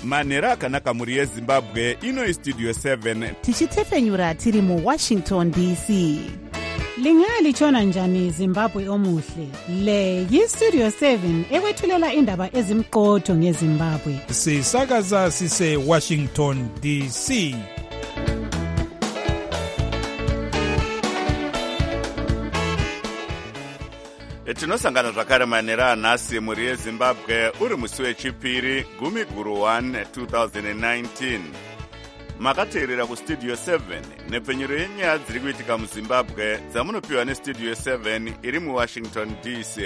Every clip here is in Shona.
manhero akanaka mhuri yezimbabwe. Ino istudio 7 tichitefenyura tiri muWashington DC. Lingalitshona njani Zimbabwe omuhle? Le yistudio 7 ekwethulela indaba ezimqotho ngeZimbabwe. Sisakaza sise Washington DC. Tinosangana zvakare manhero anhasi mhuri yezimbabwe uri musi wechipiri gumi guru 1 2019. Makateerera kustudio 7 nepfenyuro yenyaya dziri kuitika muzimbabwe dzamunopiwa nestudio 7 iri muwashington DC.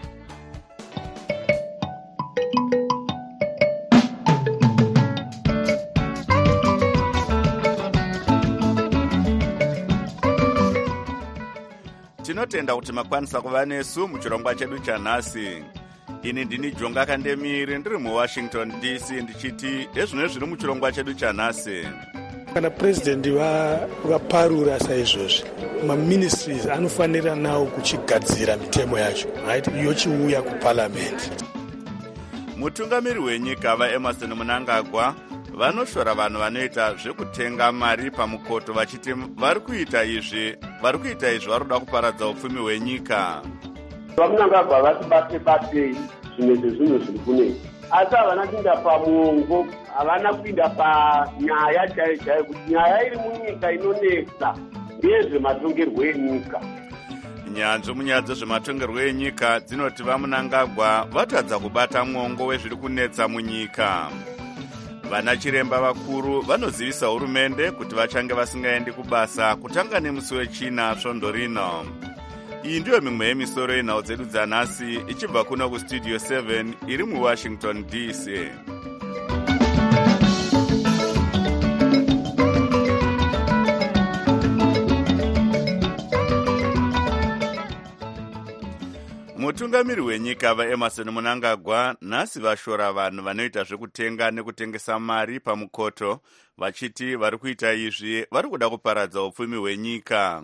Tinotenda kuti makwanisa kuva nesu muchirongwa chedu chanhasi. Ini ndini Jonga Kandemiri ndiri muWashington DC ndichiti ezvino zviri muchirongwa chedu chanhasi. Kana president vaparura saizvozvi, maministries anofanira nawo kuchigadzira mitemo yacho, right, yochiuya kuparliament. Mutungamiri wenyika vaEmerson Mnangagwa vanoshora vanhu vanoita zvekutenga mari pamukoto vachiti vari kuita izvi varoda kuparadza upfumi hwenyika. Vamunangagwa vati zvimwe zvezvinhu zviri kunetsa, asi havana kuinda pamuongo, havana kuinda panyaya chaiyo kuti nyaya iri munyika inonetsa ndeyezvematongerwo enyika. Nyanzvi munyaya dzezvematongerwo enyika dzinoti vamunangagwa vatadza kubata mwongo wezviri kunetsa munyika. Vana chiremba vakuru vanozivisa hurumende kuti vachange vasingaendi kubasa kutanga nemusi wechina svondo rino. Iyi ndiyo mimwe yemisoro yenhau dzedu dzanhasi ichibva kuno kustudio 7 iri muWashington DC. Mutungamiri wenyika vaEmerson Mnangagwa nhasi vashora vanhu vanoita zvekutenga nekutengesa mari pamukoto vachiti vari kuita izvi vari kuda kuparadza upfumi hwenyika.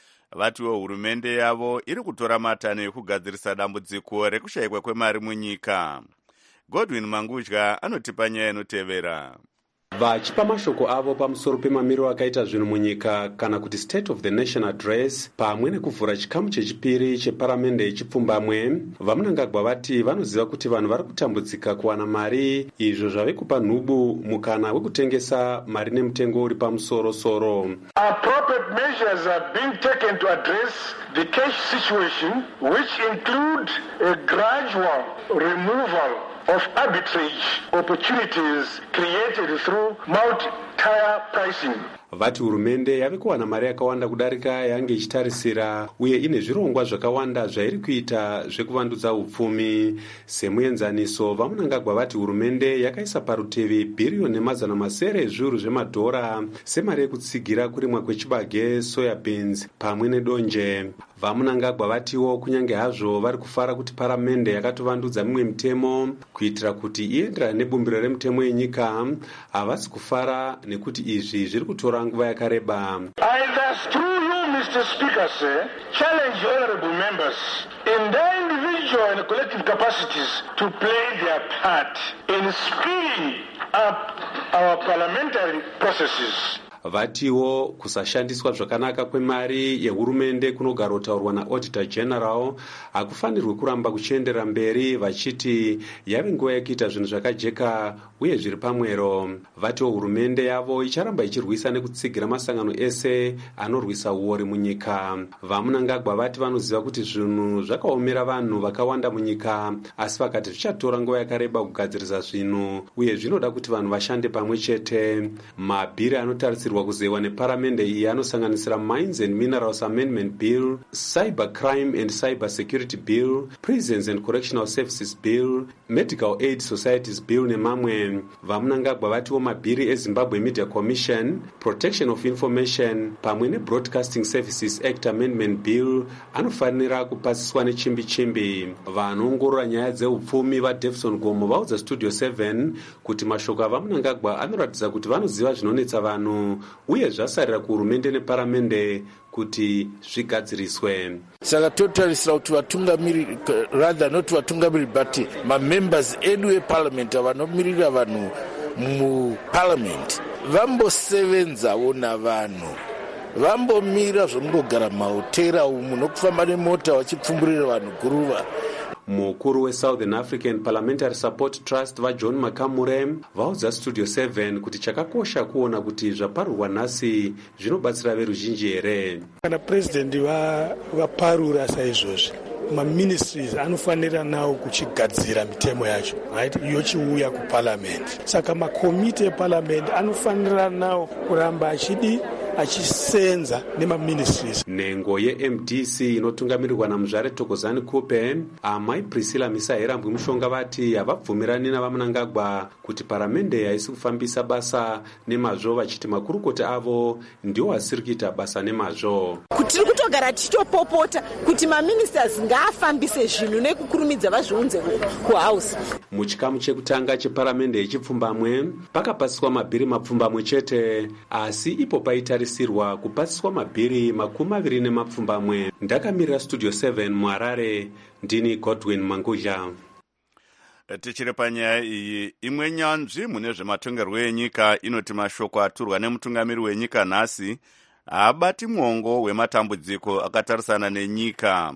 Vatiwo hurumende yavo iri kutora matanho ekugadzirisa dambudziko rekushayikwa kwemari munyika. Godwin Mangudya anotipa nyaya inotevera. Vachipa mashoko avo pamusoro pemamiriro akaita zvinhu munyika kana kuti State of the Nation Address pamwe nekuvhura chikamu chechipiri cheparamende yechipfumbamwe, vamunangagwa vati vanoziva kuti vanhu vari kutambudzika kuwana mari, izvo zvave kupa nhubu mukana wekutengesa mari nemutengo uri pamusoro-soro. Appropriate measures are being taken to address the cash situation, which include a gradual removal of arbitrage opportunities created through multi-tier pricing. Vati hurumende yave kuwana mari yakawanda kudarika yange ichitarisira uye ine zvirongwa zvakawanda zvairi kuita zvekuvandudza upfumi. Semuenzaniso, vamunangagwa vati hurumende yakaisa parutivi bhiriyoni mazana masere ezviuru zvemadhora semari yekutsigira kurimwa kwechibage, soya beans pamwe nedonje. Vamunangagwa vatiwo kunyange hazvo vari kufara kuti paramende yakatovandudza mimwe mitemo kuitira kuti ienderane nebumbiro remutemo yenyika, havasi kufara nekuti izvi zviri kutora nguva yakareba. I thus through you, Mr. Speaker, sir, challenge honorable members in their individual and collective capacities to play their part in speeding up our parliamentary processes. Vatiwo kusashandiswa zvakanaka kwemari yehurumende kunogara kutaurwa naAuditor General hakufanirwi kuramba kuchiendera mberi, vachiti yave nguva yekuita zvinhu zvakajeka uye zviri pamwero. Vatiwo hurumende yavo icharamba ichirwisa nekutsigira masangano ese anorwisa uori munyika. Vamunangagwa vati vanoziva kuti zvinhu zvakaomera vanhu vakawanda munyika, asi vakati zvichatora nguva yakareba kugadzirisa zvinhu uye zvinoda kuti vanhu vashande pamwe chete. Mabhiri anotarisirwa kuzewa neparamende iyi anosanganisira Mines and Minerals Amendment Bill, Cyber Crime and Cyber Security Bill, Prisons and Correctional Services Bill, Medical Aid Societies Bill nemamwe. Vamunangagwa vatiwo mabhiri eZimbabwe Media Commission, Protection of Information pamwe neBroadcasting Services Act Amendment Bill anofanira kupasiswa nechimbi-chimbi. Vanoongorora nyaya dzeupfumi vaDevson Gomo vaudza Studio 7 kuti mashoko avamunangagwa anoratidza kuti vanoziva zvinonetsa vanhu uye zvasarira kuhurumende neparamende kuti zvigadziriswe. Saka totarisira kuti vatungamiri, rather not vatungamiri but mamembers edu eparliament vanomirira vanhu muparamendi vambosevenzawo navanhu, vambomira zvonongogara mahotera umu nokufamba nemota vachipfumburira vanhu guruva. Mukuru weSouthern African Parliamentary Support Trust vaJohn Makamure vaudza Studio 7 kuti chakakosha kuona kuti zvaparurwa nhasi zvinobatsira veruzhinji here. Kana purezidendi vaparura saizvozvi, maministries anofanira nawo kuchigadzira mitemo yacho, right, yochiuya kuparliament. Saka makomiti eparliament anofanira nawo kuramba achisenza nemaministries. Nhengo yeMDC inotungamirirwa namuzvare Thokozani Kupe, amai Priscilla Misaherambwe Mushonga vati havabvumirani navaMnangagwa kuti paramende haisi kufambisa basa nemazvo, vachiti makurukota avo ndiwo asiri kuita basa nemazvo. Kuti kutogara tichitopopota kuti maministers ngaafambise zvinhu nekukurumidza vazviunze kuhouse. Muchikamu chekutanga cheparamende yechipfumbamwe pakapasiswa mabhiri mapfumbamwe chete, asi ipo paitarisirwa kupasiswa mabhiri 24. Ndakamirira Studio 7 muHarare, ndini Godwin Manguja. Tichiri panyaya iyi, imwe nyanzvi mune zvematongerwo enyika inoti mashoko aturwa nemutungamiri wenyika nhasi haabati mwongo wematambudziko akatarisana nenyika.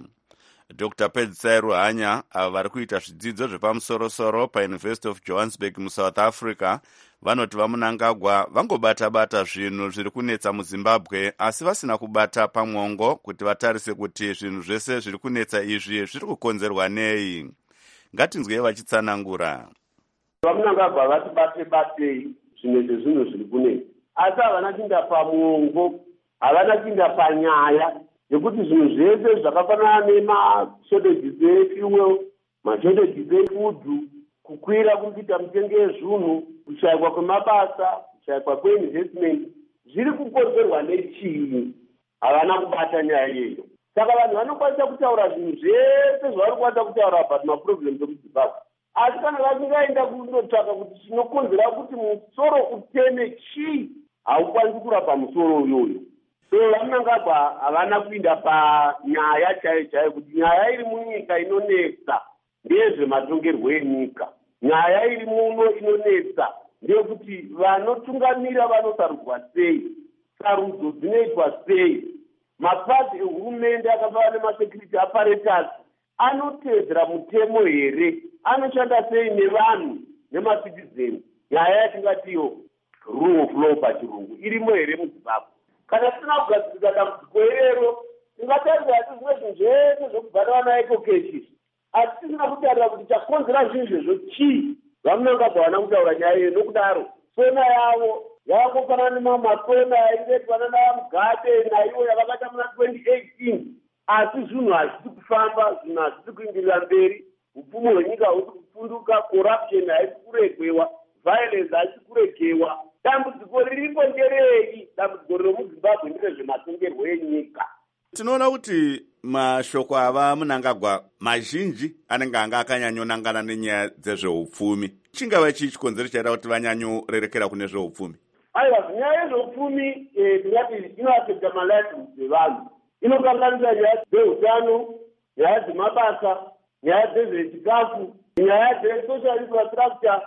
Dr. Pedzisai Ruhanya, ava vari kuita zvidzidzo zvepamusoro-soro paUniversity of Johannesburg muSouth Africa, vanoti vaMnangagwa vangobata-bata zvinhu zviri kunetsa muZimbabwe, asi vasina kubata pamwongo kuti vatarise kuti zvinhu zvese zviri kunetsa izvi zviri kukonzerwa nei. Ngatinzwei vachitsanangura. VaMnangagwa vati bate-batei zvimwe zvezvinhu zviri kunetsa, asi havana kuinda pamwongo, havana kuinda panyaya yekuti zvinhu zvese zvakafanana nemashodejis efuel, mashodejis efudhu, kukwira kuita mitengo yezvinhu, kushayikwa kwemabasa, kushayikwa kweinvestment, zviri kukonzerwa nechii? Havana kubata nyaya iyoyo. Saka vanhu vanokwanisa kutaura zvinhu zvese zvavari kwanisa kutaura about maproblems ekuZimbabwe, asi kana vasingaenda kundotsvaka kuti chinokonzera kuti musoro uteme chii, haukwanisi kurapa musoro iyoyo. So vaMnangagwa havana kuinda panyaya chaiyo kuti nyaya iri munyika inonetsa ndeyezvematongerwo enyika. Nyaya iri muno inonetsa ndeyekuti vanotungamira vanosarudzwa sei, sarudzo dzinoitwa sei, mapasi ehurumende akafanana nemasecurity apparatus anotedzera mutemo here, anoshanda sei nevanhu nemacitizeni. Nyaya yatingatiyo rule of law pachirungu irimo here muZimbabwe? Kana tisina kugadzirisa dambudziko irero, tingatarisa kuti zvimwe zvinhu zvese zvokubhara vana ekokeshi, asi tisina kutarira kuti chakonzera zvinhu izvozvo chii. VaMnangagwa havana kutaura nyaya iyo, nokudaro sona yavo yavangofanana nemamasona aingetwa nanaMugade naivo yavakaita muna 2018, asi zvinhu hazvisi kufamba, zvinhu hazvisi kuindirira mberi, upfumi hwenyika huri kupunduka, corruption haisi kuregewa, violence haisi kuregewa. Dambudziko riripo nderei? Dambudziko riri muZimbabwe nderezvematongerwo enyika. Tinoona kuti mashoko ava Mnangagwa mazhinji anenge anga akanyanyonangana nenyaya dzezveupfumi. Chingava chii chikonzero chaita kuti vanyanyorerekera kune zveupfumi? Aiwa, nyaya yezveupfumi tingati inoafekta malaifu evanhu. Inokanganisa nyaya dzeutano, nyaya dzemabasa, nyaya dzezvechikafu, nyaya dzesocial infrastructure,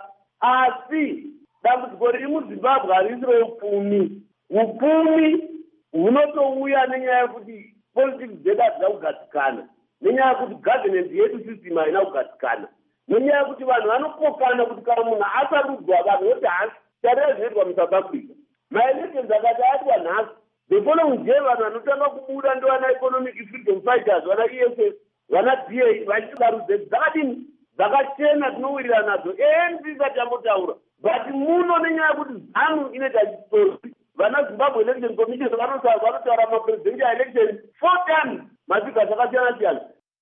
asi dambudziko riri muZimbabwe harisi reupfumi. Upfumi hunotouya nenyaya yekuti politics dzedu hadzina kugadzikana, nenyaya yekuti governance yedu system haina kugadzikana, nenyaya yekuti vanhu vanopokana kuti kana munhu asarudzwa vanhu voti hasi. Tarira zvinoitwa muSouth Africa, maelections akati aitwa nhasi, the following day vanhu vanotanga kubuda ndovana economic freedom fighters, vana EFF, vana DA, vachitsarudze dzakadini dzakachena tinowirira nadzo. ANC isati yambotaura, but muno nenyaya yekuti ZANU inoita chitori. Vana Zimbabwe Election Commission vanotaura mapresidential election 4 times, masvika zvakasiyana-siyana.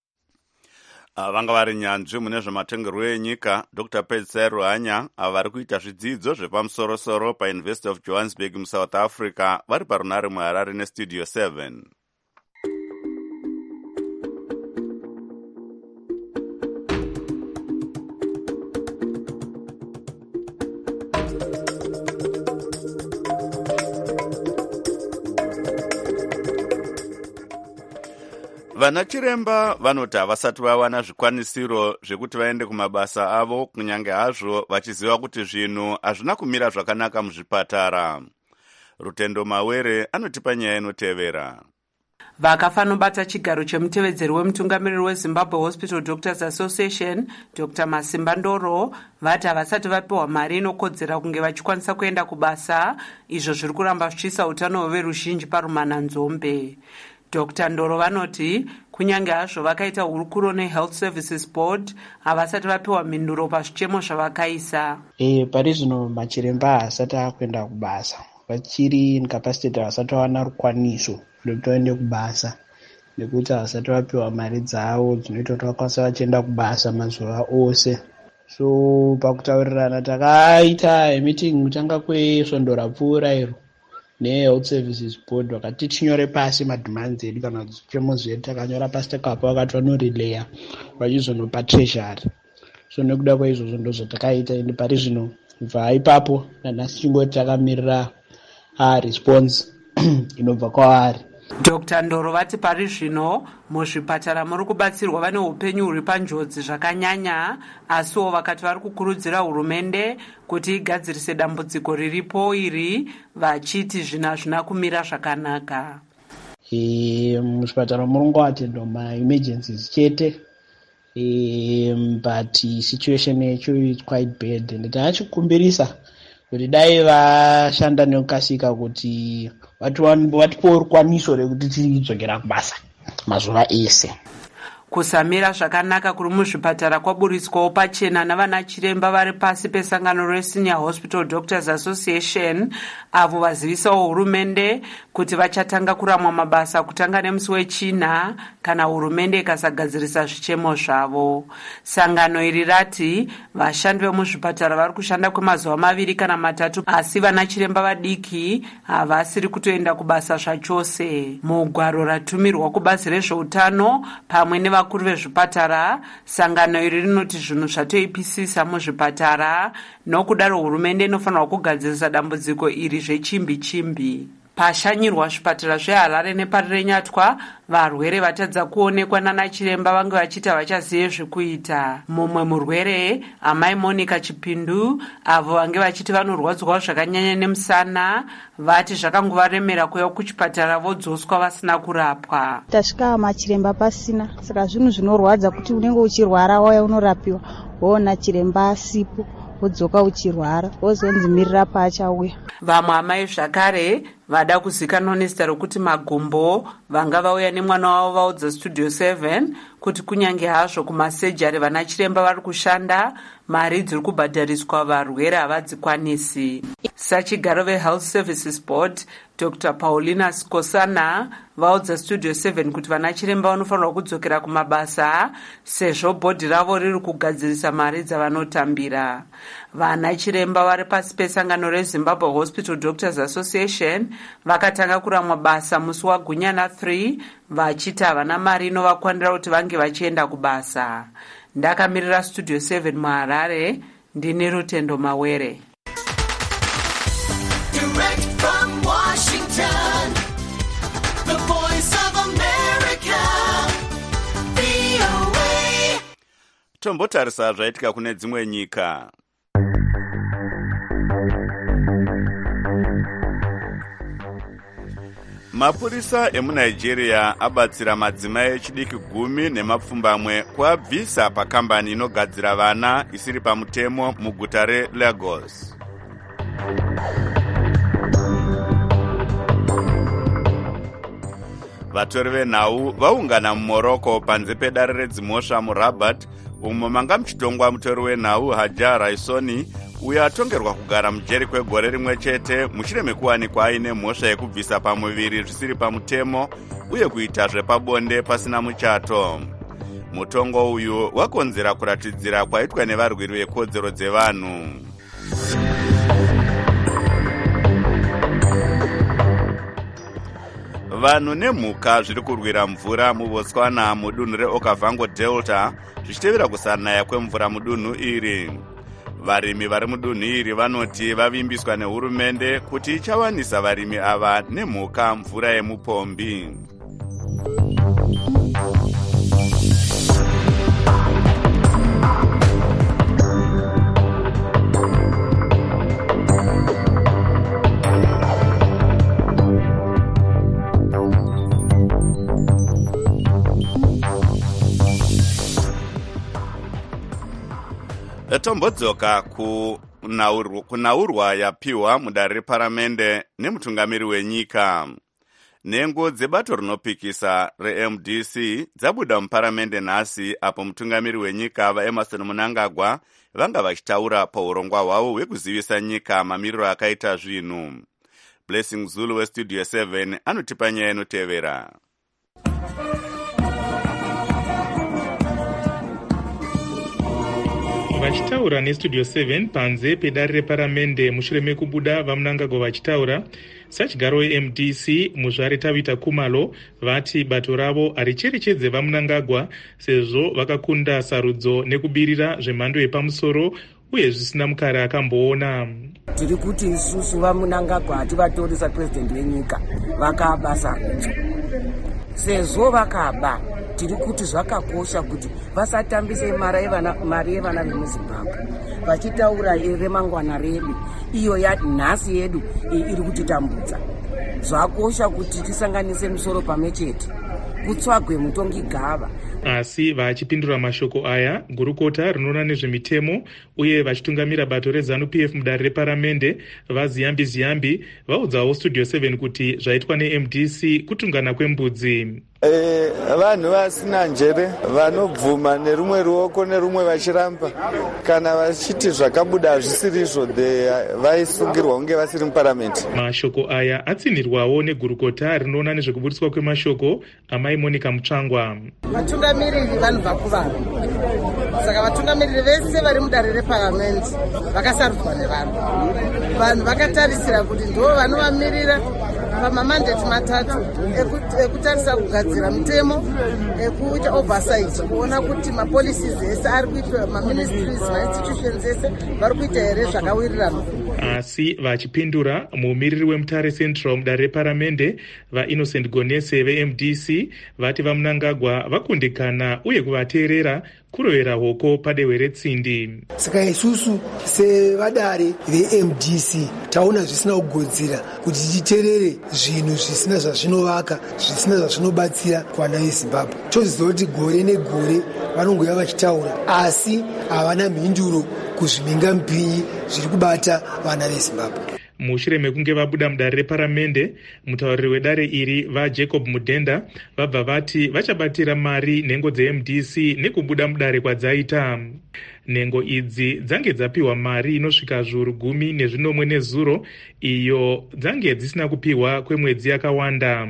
Vanga vari nyanzvi mune zvematongerwo enyika Dr. Pedzisai Ruhanya, ava vari kuita zvidzidzo zvepamusoro-soro paUniversity of Johannesburg muSouth Africa, vari parunare muHarare neStudio 7. Vanachiremba vanoti havasati vawana zvikwanisiro zvekuti vaende kumabasa avo, kunyange hazvo vachiziva kuti zvinhu hazvina kumira zvakanaka muzvipatara. Rutendo Mawere anotipa nyaya inotevera. Vakafanobata chigaro chemutevedzeri wemutungamiriri weZimbabwe Hospital Doctors Association, Dr. Masimba Ndoro, vati havasati vapiwa mari inokodzera kunge vachikwanisa kuenda kubasa, izvo zviri kuramba zvichiisa utano hweveruzhinji parumananzombe. Dr. Ndoro vanoti kunyange hazvo vakaita hurukuro neHealth Services Board, havasati vapiwa mhinduro pazvichemo zvavakaisa. Pari zvino machiremba haasati akuenda kubasa, vachiri incapacitated, havasati vawana rukwaniso rwekuti vaende kubasa, nekuti havasati vapiwa mari dzavo dzinoita kuti vakwanisa vachienda kubasa mazuva ose. So pakutaurirana takaita meeting kutanga kwesvondo rapfuura iro neHealth Services Board, vakati tinyore pasi madhimanzi edu kana zvichemo zvedu, takanyora pasi takapa, vakati vanorileya vachizonopa treasury. So nekuda kwaizvozvo ndozvatakaita, ende pari zvino kubva ipapo nanhasi chingoti takamirira response inobva kwavari. Dr. Ndoro vati pari zvino muzvipatara muri kubatsirwa vane upenyu huri panjodzi zvakanyanya, asiwo vakati vari kukurudzira hurumende kuti igadzirise dambudziko riripo iri, vachiti zvina hazvina kumira zvakanaka. Muzvipatara muri kungoatendwa ma-emergencies chete, but situation yacho is quite bad, and tachikumbirisa kuti dai vashanda nekukasika kuti vatipowo rukwaniso rekuti tidzokera kubasa mazuva ese. Kusamira zvakanaka kuri muzvipatara kwaburiswawo pachena navana chiremba vari pasi pesangano reSenior Hospital Doctors Association, avo vazivisawo hurumende kuti vachatanga kuramwa mabasa kutanga nemusi wechina kana hurumende ikasagadzirisa zvichemo zvavo. Sangano iri rati vashandi vemuzvipatara vari kushanda kwemazuva 2 kana 3, asi vana chiremba vadiki havasiri kutoenda kubasa zvachose. Mugwaro ratumirwa kubazi rezveutano pamwe nevakuru vezvipatara, sangano iri rinoti zvinhu zvatoipisisa muzvipatara, nokudaro hurumende inofanirwa kugadzirisa dambudziko iri zvechimbi-chimbi. Pashanyirwa zvipatara zveHarare nepari reNyatwa, varwere vatadza kuonekwa nana chiremba vange vachiti havachazive zvekuita. Mumwe murwere, amai Monica Chipindu, avo vange vachiti vanorwadzwa zvakanyanya nemusana, vati zvakangovaremera kuuya kuchipatara vodzoswa vasina kurapwa. Tasvika machiremba pasina, saka zvinhu zvinorwadza kuti unenge uchirwara wauya unorapiwa woona chiremba asipo, wodzoka uchirwara wozonzi mirira paachauya. Vamwe amai zvakare vada kuzikanwa nezita rokuti Magombo vanga vauya nemwana wavo vaudza Studio 7 kuti kunyange hazvo kumasejari vana chiremba vari kushanda, mari dziri kubhadhariswa varwere havadzikwanisi. Sachigaro veHealth Services Board, Dr. Paulina Skosana, vaudza Studio 7 kuti vana chiremba vanofanirwa kudzokera kumabasa sezvo bhodhi ravo riri kugadzirisa mari dzavanotambira. Vana chiremba vari pasi pesangano reZimbabwe Hospital Doctors Association vakatanga kuramwa basa musi waGunyana 3, vachiti havana mari inovakwanira kuti vange vachienda kubasa. Ndakamirira Studio 7 muHarare, ndini Rutendo Mawere. Tombotarisa zvaitika kune dzimwe nyika. Mapurisa emuNigeria abatsira madzimai echidiki 10 nemapfumbamwe kuabvisa pakambani inogadzira vana isiri pamutemo muguta reLagos. Vatori venhau vaungana muMorocco panze pedare redzimhosva muRabat, umo manga muchitongwa mutori wenhau Hajar Raisoni, uyo atongerwa kugara mujeri kwegore rimwe chete mushure mekuwanikwa aine mhosva yekubvisa pamuviri zvisiri pamutemo uye kuita zvepabonde pasina muchato. Mutongo uyu wakonzera kuratidzira kwaitwa nevarwiri vekodzero dzevanhu. Vanhu nemhuka zviri kurwira mvura muBotswana mudunhu reOkavango Delta zvichitevera kusanaya kwemvura mudunhu iri. Varimi vari mudunhu iri vanoti vavimbiswa nehurumende kuti ichawanisa varimi ava nemhuka mvura yemupombi. Tombodzoka kunaurwa yapiwa mudare reparamende nemutungamiri wenyika. Nhengo dzebato rinopikisa reMDC dzabuda muparamende nhasi apo mutungamiri wenyika vaEmmerson Mnangagwa vanga vachitaura paurongwa hwavo hwekuzivisa nyika mamiriro akaita zvinhu. Blessing Zulu westudio 7 anotipa nyaya inotevera. Vachitaura nestudio 7 panze pedare reparamende mushure mekubuda vaMnangagwa vachitaura, sachigaro weMDC muzvare Tavita Kumalo vati bato ravo haricherechedze vaMnangagwa sezvo vakakunda sarudzo nekubirira zvemhando yepamusoro uye zvisina mukare akamboona. Tiri kuti isusu vaMnangagwa hativatorisa president wenyika vakabasa sezvo vakaba. Tiri kuti zvakakosha kuti vasatambise mari yevana vemuZimbabwe vachitaura remangwana redu iyo nhasi yedu iri kutitambudza. Zvakosha kuti tisanganise musoro pamwe chete kutsvagwe mutongi gava. Asi vachipindura mashoko aya, gurukota rinoona nezvemitemo uye vachitungamira bato reZANU-PF mudare reparamende vaZiyambi vaudzawo studio 7 kuti zvaitwa neMDC kutungana kwembudzi. Vanhu vasina njere vanobvuma nerumwe ruoko nerumwe vachiramba kana vachiti zvakabuda hazvisirizvo vaisungirwa kunge vasiri muparamende. Mashoko aya atsinirwawo negurukota rinoona nezvekubudiswa kwemashoko amai Monica Mutsvangwa. Vatungamiriri vanobva kuvanhu, saka vatungamiriri vese vari mudare reparamende vakasarudzwa nevanhu. Vanhu vakatarisira kuti ndo vanovamirira pamamandeti matatu ekutarisa kugadzira mitemo, ekuita oversight, kuona kuti mapolicies ese ari kuitwa, maministries, mainstitutions ese vari kuita here zvakawirirana. Asi vachipindura, mumiriri weMutare Central mudare reparamende vaInnocent Gonese veMDC vati vaMnangagwa vakundikana uye kuvateerera kurovera hoko padehwe retsindi. Saka isusu sevadare veMDC taona zvisina kugodzera kuti titeerere zvinhu zvisina zvazvinovaka, zvisina zvazvinobatsira kuvana veZimbabwe. Toziva kuti gore negore vanongoya vachitaura asi havana mhinduro kuzviminga mupinyi zviri kubata vana veZimbabwe. Mushure mekunge vabuda mudare reparamende, mutauriri wedare iri vaJacob Mudenda vabva vati vachabatira mari nhengo dzeMDC nekubuda mudare kwadzaita. Nhengo idzi dzange dzapiwa mari inosvika zviuru 10 nezuro iyo dzange dzisina kupiwa kwemwedzi yakawanda.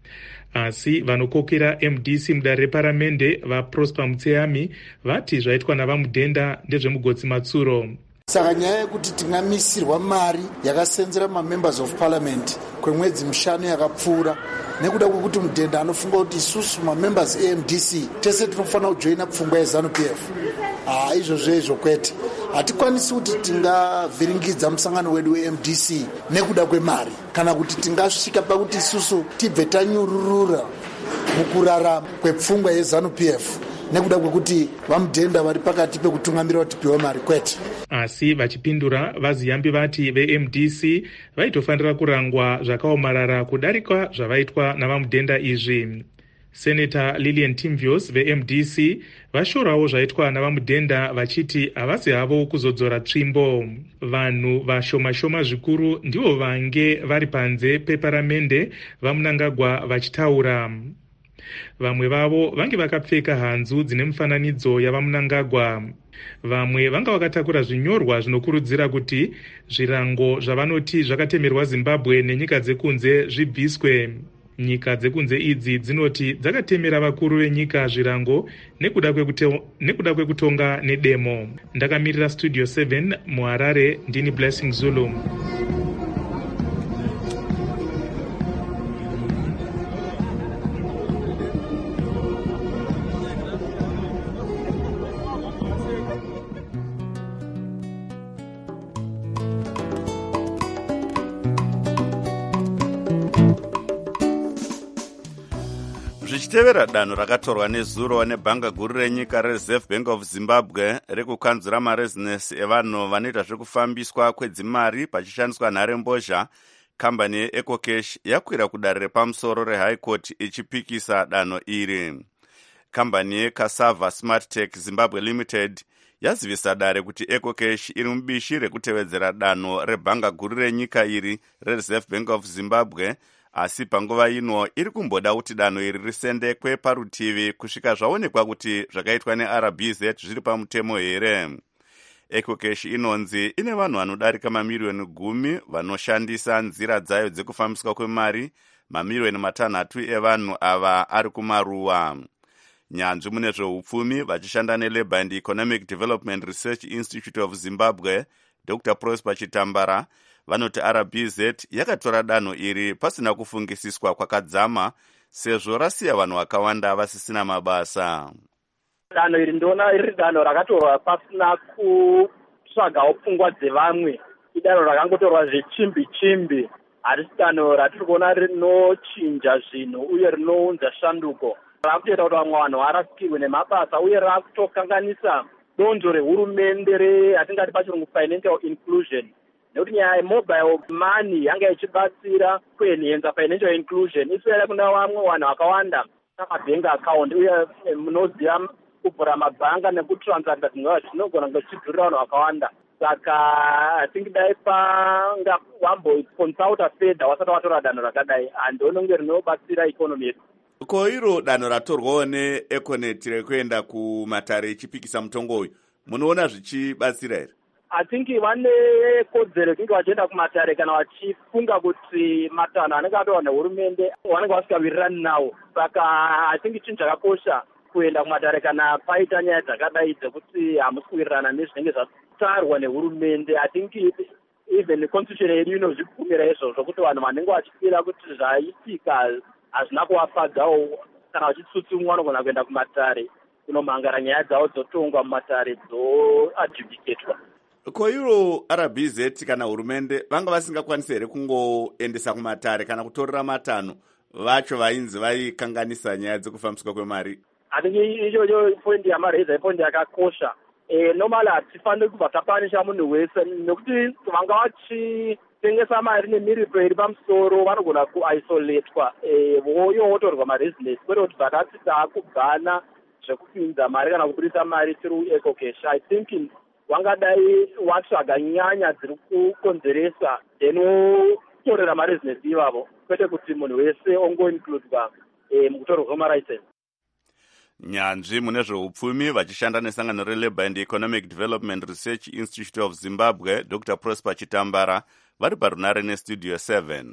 Asi vanokokera MDC mudare reparamende vaProsper Mutseyami vati zvaitwa navaMudenda ndezvemugotsi Matsuro. Saka nyaya yekuti tingamisirwa mari yakasenzera mamembers of parliament kwemwedzi 5 yakapfuura nekuda kwekuti Mudenda anofunga kuti isusu mamembers eMDC tese tinofanira kujoina pfungwa yeZANU-PF. Izvozvo kwete, hatikwanisi kuti tingavhiringidza musangano wedu weMDC nekuda kwemari, kana kuti tingasvika pakuti isusu tibve tanyururura mukurarama kwepfungwa yeZANU-PF nekuda kwekuti vaMudenda vari pakati pekutungamira kuti tipiwe mari kwete. Asi vachipindura vaZiyambi vati veMDC vaitofanira kurangwa zvakaomarara kudarika zvavaitwa navaMudenda izvi. Senator Lillian Timvios veMDC vashorawo zvaitwa navaMudenda vachiti havasi havo kuzodzora tsvimbo. Vanhu vashoma zvikuru ndivo vange vari panze peparamende vaMnangagwa vachitaura. Vamwe vavo vange vakapfeka hanzu dzine mufananidzo yavaMnangagwa. Vamwe vanga vakatakura zvinyorwa zvinokurudzira kuti zvirango zvavanoti zvakatemerwa Zimbabwe nenyika dzekunze zvibviswe. Nyika dzekunze idzi dzinoti dzakatemera vakuru venyika zvirango nekuda kwekutonga nedemo. Ndakamirira studio 7 muHarare, ndini Blessing Zulu. zvichitevera danho rakatorwa nezuro nebhanga guru renyika rereserve bank of zimbabwe rekukanzura marezinesi evanhu vanoita zvekufambiswa kwedzimari pachishandiswa nharembozha, kambani yeecocash yakwira kudare repamusoro rehigh court ichipikisa danho iri. Kambani yecassava smart tech zimbabwe limited yazivisa dare kuti ecocash iri mubishi rekutevedzera danho rebhanga guru renyika iri rereserve bank of zimbabwe, asi panguva ino iri kumboda kuti danho iri risendekwe parutivi kusvika zvaonekwa kuti zvakaitwa neRBZ zviri pamutemo here. ecocash inonzi ine vanhu vanodarika 10,000,000 vanoshandisa nzira dzayo dzekufambiswa kwemari, 6,000,000 evanhu ava ari kumaruwa. Nyanzvi mune zveupfumi vachishanda neLabour and Economic Development Research Institute of Zimbabwe, Dr. Prosper Chitambara, vanoti RBZ yakatora danho iri pasina kufungisiswa kwakadzama sezvo rasiya vanhu vakawanda vasisina mabasa. Danho iri ndona riri danho rakatorwa pasina kutsvagawo pfungwa dzevamwe. Idanho rakangotorwa zvechimbi-chimbi. Harisi danho ratiri kuona rinochinja zvinhu uye rinounza shanduko. Rakutoita kuti vamwe vanhu varasikirwe nemabasa uye rakutokanganisa donzvo rehurumende yatingati pachirungu financial inclusion. Nekuti nyaya yemobile money yanga ichibatsira kuenhenza financial inclusion iswera kuna vamwe vanhu vakawanda namabank account uye munoziva kuvhura mabhanga nekutransact zvinova zvinogona kuchidhurira vanhu vakawanda. Saka I think dai panga wamboconsulta fedha wasati watora danho rakadai handononge rinobatsira ikonomi yedu. Ko iro danho ratorwawo neEconet rekuenda kumatare ichipikisa mutongo uyu, munoona zvichibatsira here? I think vane kodzero kunge vachienda kumatare kana vachifunga kuti matanho anenge atorwa nehurumende vanenge vasikawirirani nawo. Saka I think chinhu chakakosha kuenda kumatare kana paita nyaya dzakadai dzekuti hamusi kuwirirana nezvinenge zvatarwa nehurumende. I think even constitution yedu inozvibvumira izvozvo kuti vanhu vanenge vachifira kuti zvaitika hazvina kuvafadzawo kana vachitsutsumwa vanogona kuenda kumatare kunomhangara nyaya dzavo dzotongwa mumatare dzoadjudicatwa. Ko iro RBZ kana hurumende vanga vasingakwanisi here kungoendesa kumatare kana kutorera matanho vacho vainzi vaikanganisa nyaya dzekufambiswa kwemari? Hatingi ichocho point yamareza ipoint yakakosha. Normally hatifaniri kubva tapanisha munhu wese nekuti vanga vachitengesa mari nemiripo iri pamusoro vanogona kuisoletwa voyo votorwa marezinesi kwete kuti vakati taakugana zvekupinza mari kana kubudisa mari through ecocash. I think wangadai watsvaga nyanya dziri kukonzeresa then wotorera marezinesi ivavo kwete kuti munhu wese ongoinkludwa mukutorwa kwemaricense. Nyanzvi mune zveupfumi vachishanda nesangano reLabour and Economic Development Research Institute of Zimbabwe, Dr. Prosper Chitambara, vari parunare nestudio 7.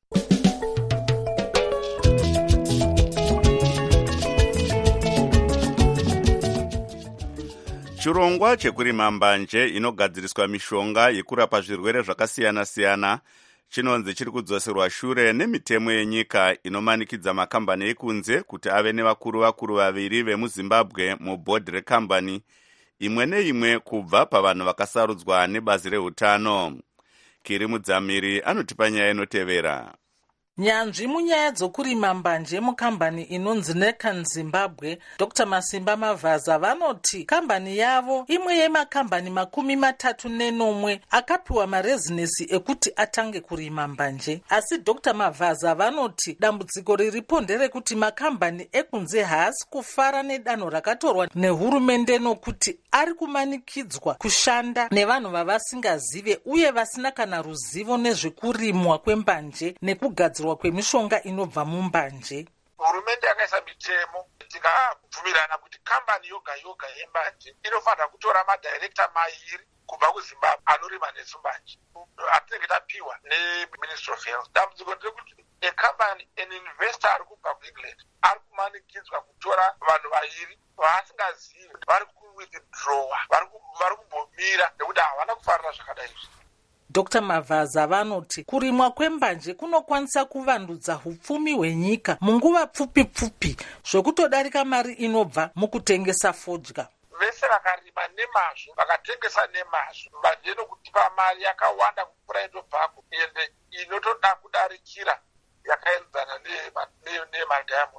Chirongwa chekurima mbanje inogadziriswa mishonga yekurapa zvirwere zvakasiyana-siyana chinonzi chiri kudzoserwa shure nemitemo yenyika inomanikidza makambani ekunze kuti ave nevakuru vaviri vemuzimbabwe mubhodhi rekambani imwe neimwe kubva pavanhu vakasarudzwa nebazi reutano. Kiri Mudzamiri anotipa nyaya inotevera. Nyanzvi munyaya dzokurima mbanje mukambani inonzi Necan Zimbabwe, Dr. Masimba Mavhaza vanoti kambani yavo imwe yemakambani 34 akapiwa marezinesi ekuti atange kurima mbanje. Asi Dr. Mavhaza vanoti dambudziko riripo nderekuti makambani ekunze haasi kufara nedanho rakatorwa nehurumende nokuti ari kumanikidzwa kushanda nevanhu vavasingazive uye vasina kana ruzivo nezvekurimwa kwembanje nekugadzirwa kwemishonga inobva mumbanje. Hurumende yakaisa mitemo tikabvumirana kuti kambani yoga yoga yembanje inofanira kutora madirekta mairi kubva kuZimbabwe anorima nesumbanje atinenge tapiwa neMinistry of Health. Dambudziko nderekuti ekambani an investor ari kubva kuEngland ari kumanikidzwa kutora vanhu vairi vaasingazivi vari kuwithdrawa vari kumbomira nekuti havana kufarira zvakadai izvi. Dr. Mavhaza vanoti kurimwa kwembanje kunokwanisa kuvandudza hupfumi hwenyika munguva pfupi zvokutodarika mari inobva mukutengesa fodya. Vese vakarima nemazvo vakatengesa nemazvo mbanje inokutipa mari yakawanda kupfuura inobvako ende inotoda kudarikira yakaenzana nemadiamonds.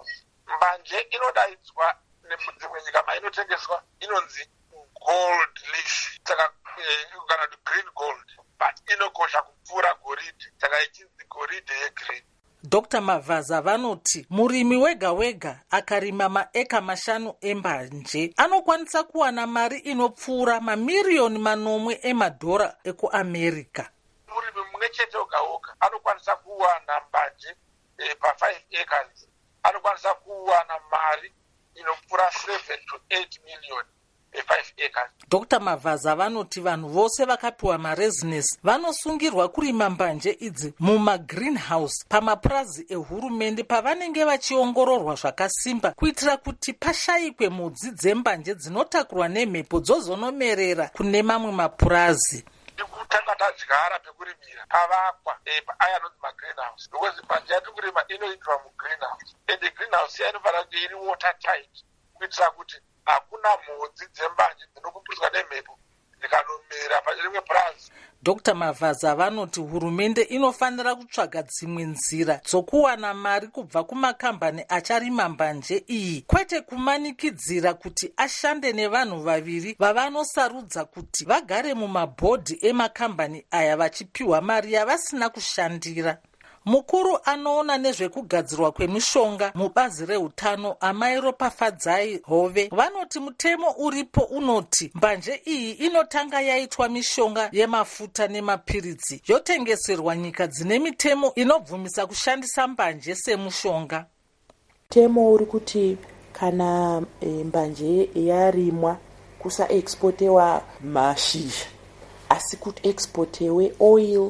mbanje inodaidzwa nedzimwe nyika mainotengeswa inonzi gold leaf, saka kana kuti green gold, but inokosha kupfuura goridhe, saka ichinzi goridhe yegreen. Dr. Mavaza vanoti murimi wega wega akarima maeka 5 embanje anokwanisa kuwana mari inopfuura mamiriyoni 9 emadhora ekuAmerica. Murimi mumwe chete oga oga anokwanisa kuwana mbanje pa5 acres, anokwanisa kuwana mari inopfuura 7 to 8 million pa5 acres. Dr. Mavaza vanoti vanhu vose vakapiwa marezinesi vanosungirwa kurima mbanje idzi mumagreenhouse pamapurazi ehurumende pavanenge vachiongororwa zvakasimba kuitira kuti pashayikwe mhodzi dzembanje dzinotakurwa nemhepo dzozonomerera kune mamwe mapurazi. Tikutanga tadyara pekurimira pavakwa aya anonzi magreenhouse, because mbanje yati kurima inoitwa mugreenhouse, and greenhouse inofanira kunge iri watertight kuitira kuti hakuna mhodzi dzembanje dzinokupuriswa nemhepo dzikanomera parimwe purazi. Dr. Mavaza vanoti hurumende inofanira kutsvaga dzimwe nzira dzokuwana mari kubva kumakambani acharima mbanje iyi, kwete kumanikidzira kuti ashande nevanhu vaviri vavanosarudza kuti vagare mumabhodhi emakambani aya vachipiwa mari yavasina kushandira. Mukuru anoona nezvekugadzirwa kwemishonga mubazi reutano Amairopafadzai Hove vanoti mutemo uripo unoti mbanje iyi inotanga yaitwa mishonga yemafuta nemapiritsi yotengeserwa nyika dzine mitemo inobvumisa kushandisa mbanje semushonga. Mutemo uri kuti kana mbanje yarimwa kusaexportewa mashizha asi kuti exportewe oil,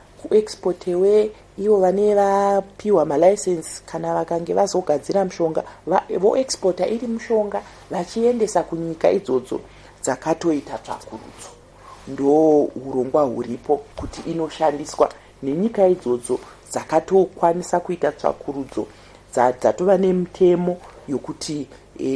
kuexportewe ivo vane vapiwa malicense kana vakange vazogadzira mushonga voexporta iri mushonga vachiendesa kunyika idzodzo dzakatoita tsvakurudzo. Ndo urongwa huripo kuti inoshandiswa nenyika idzodzo dzakatokwanisa kuita tsvakurudzo dzatova nemutemo yokuti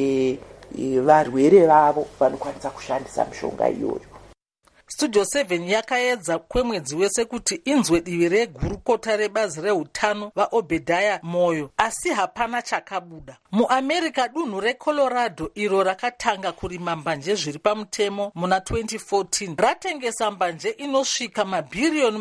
varwere vavo vanokwanisa kushandisa mishonga iyoyo. Studio 7 yakaedza kwemwedzi wese kuti inzwe divi regurukota rebazi reutano vaObedaya Moyo, asi hapana chakabuda. MuAmerica dunhu reColorado iro rakatanga kurima mbanje zviri pamutemo muna 2014 ratengesa mbanje inosvika mabhiriyoni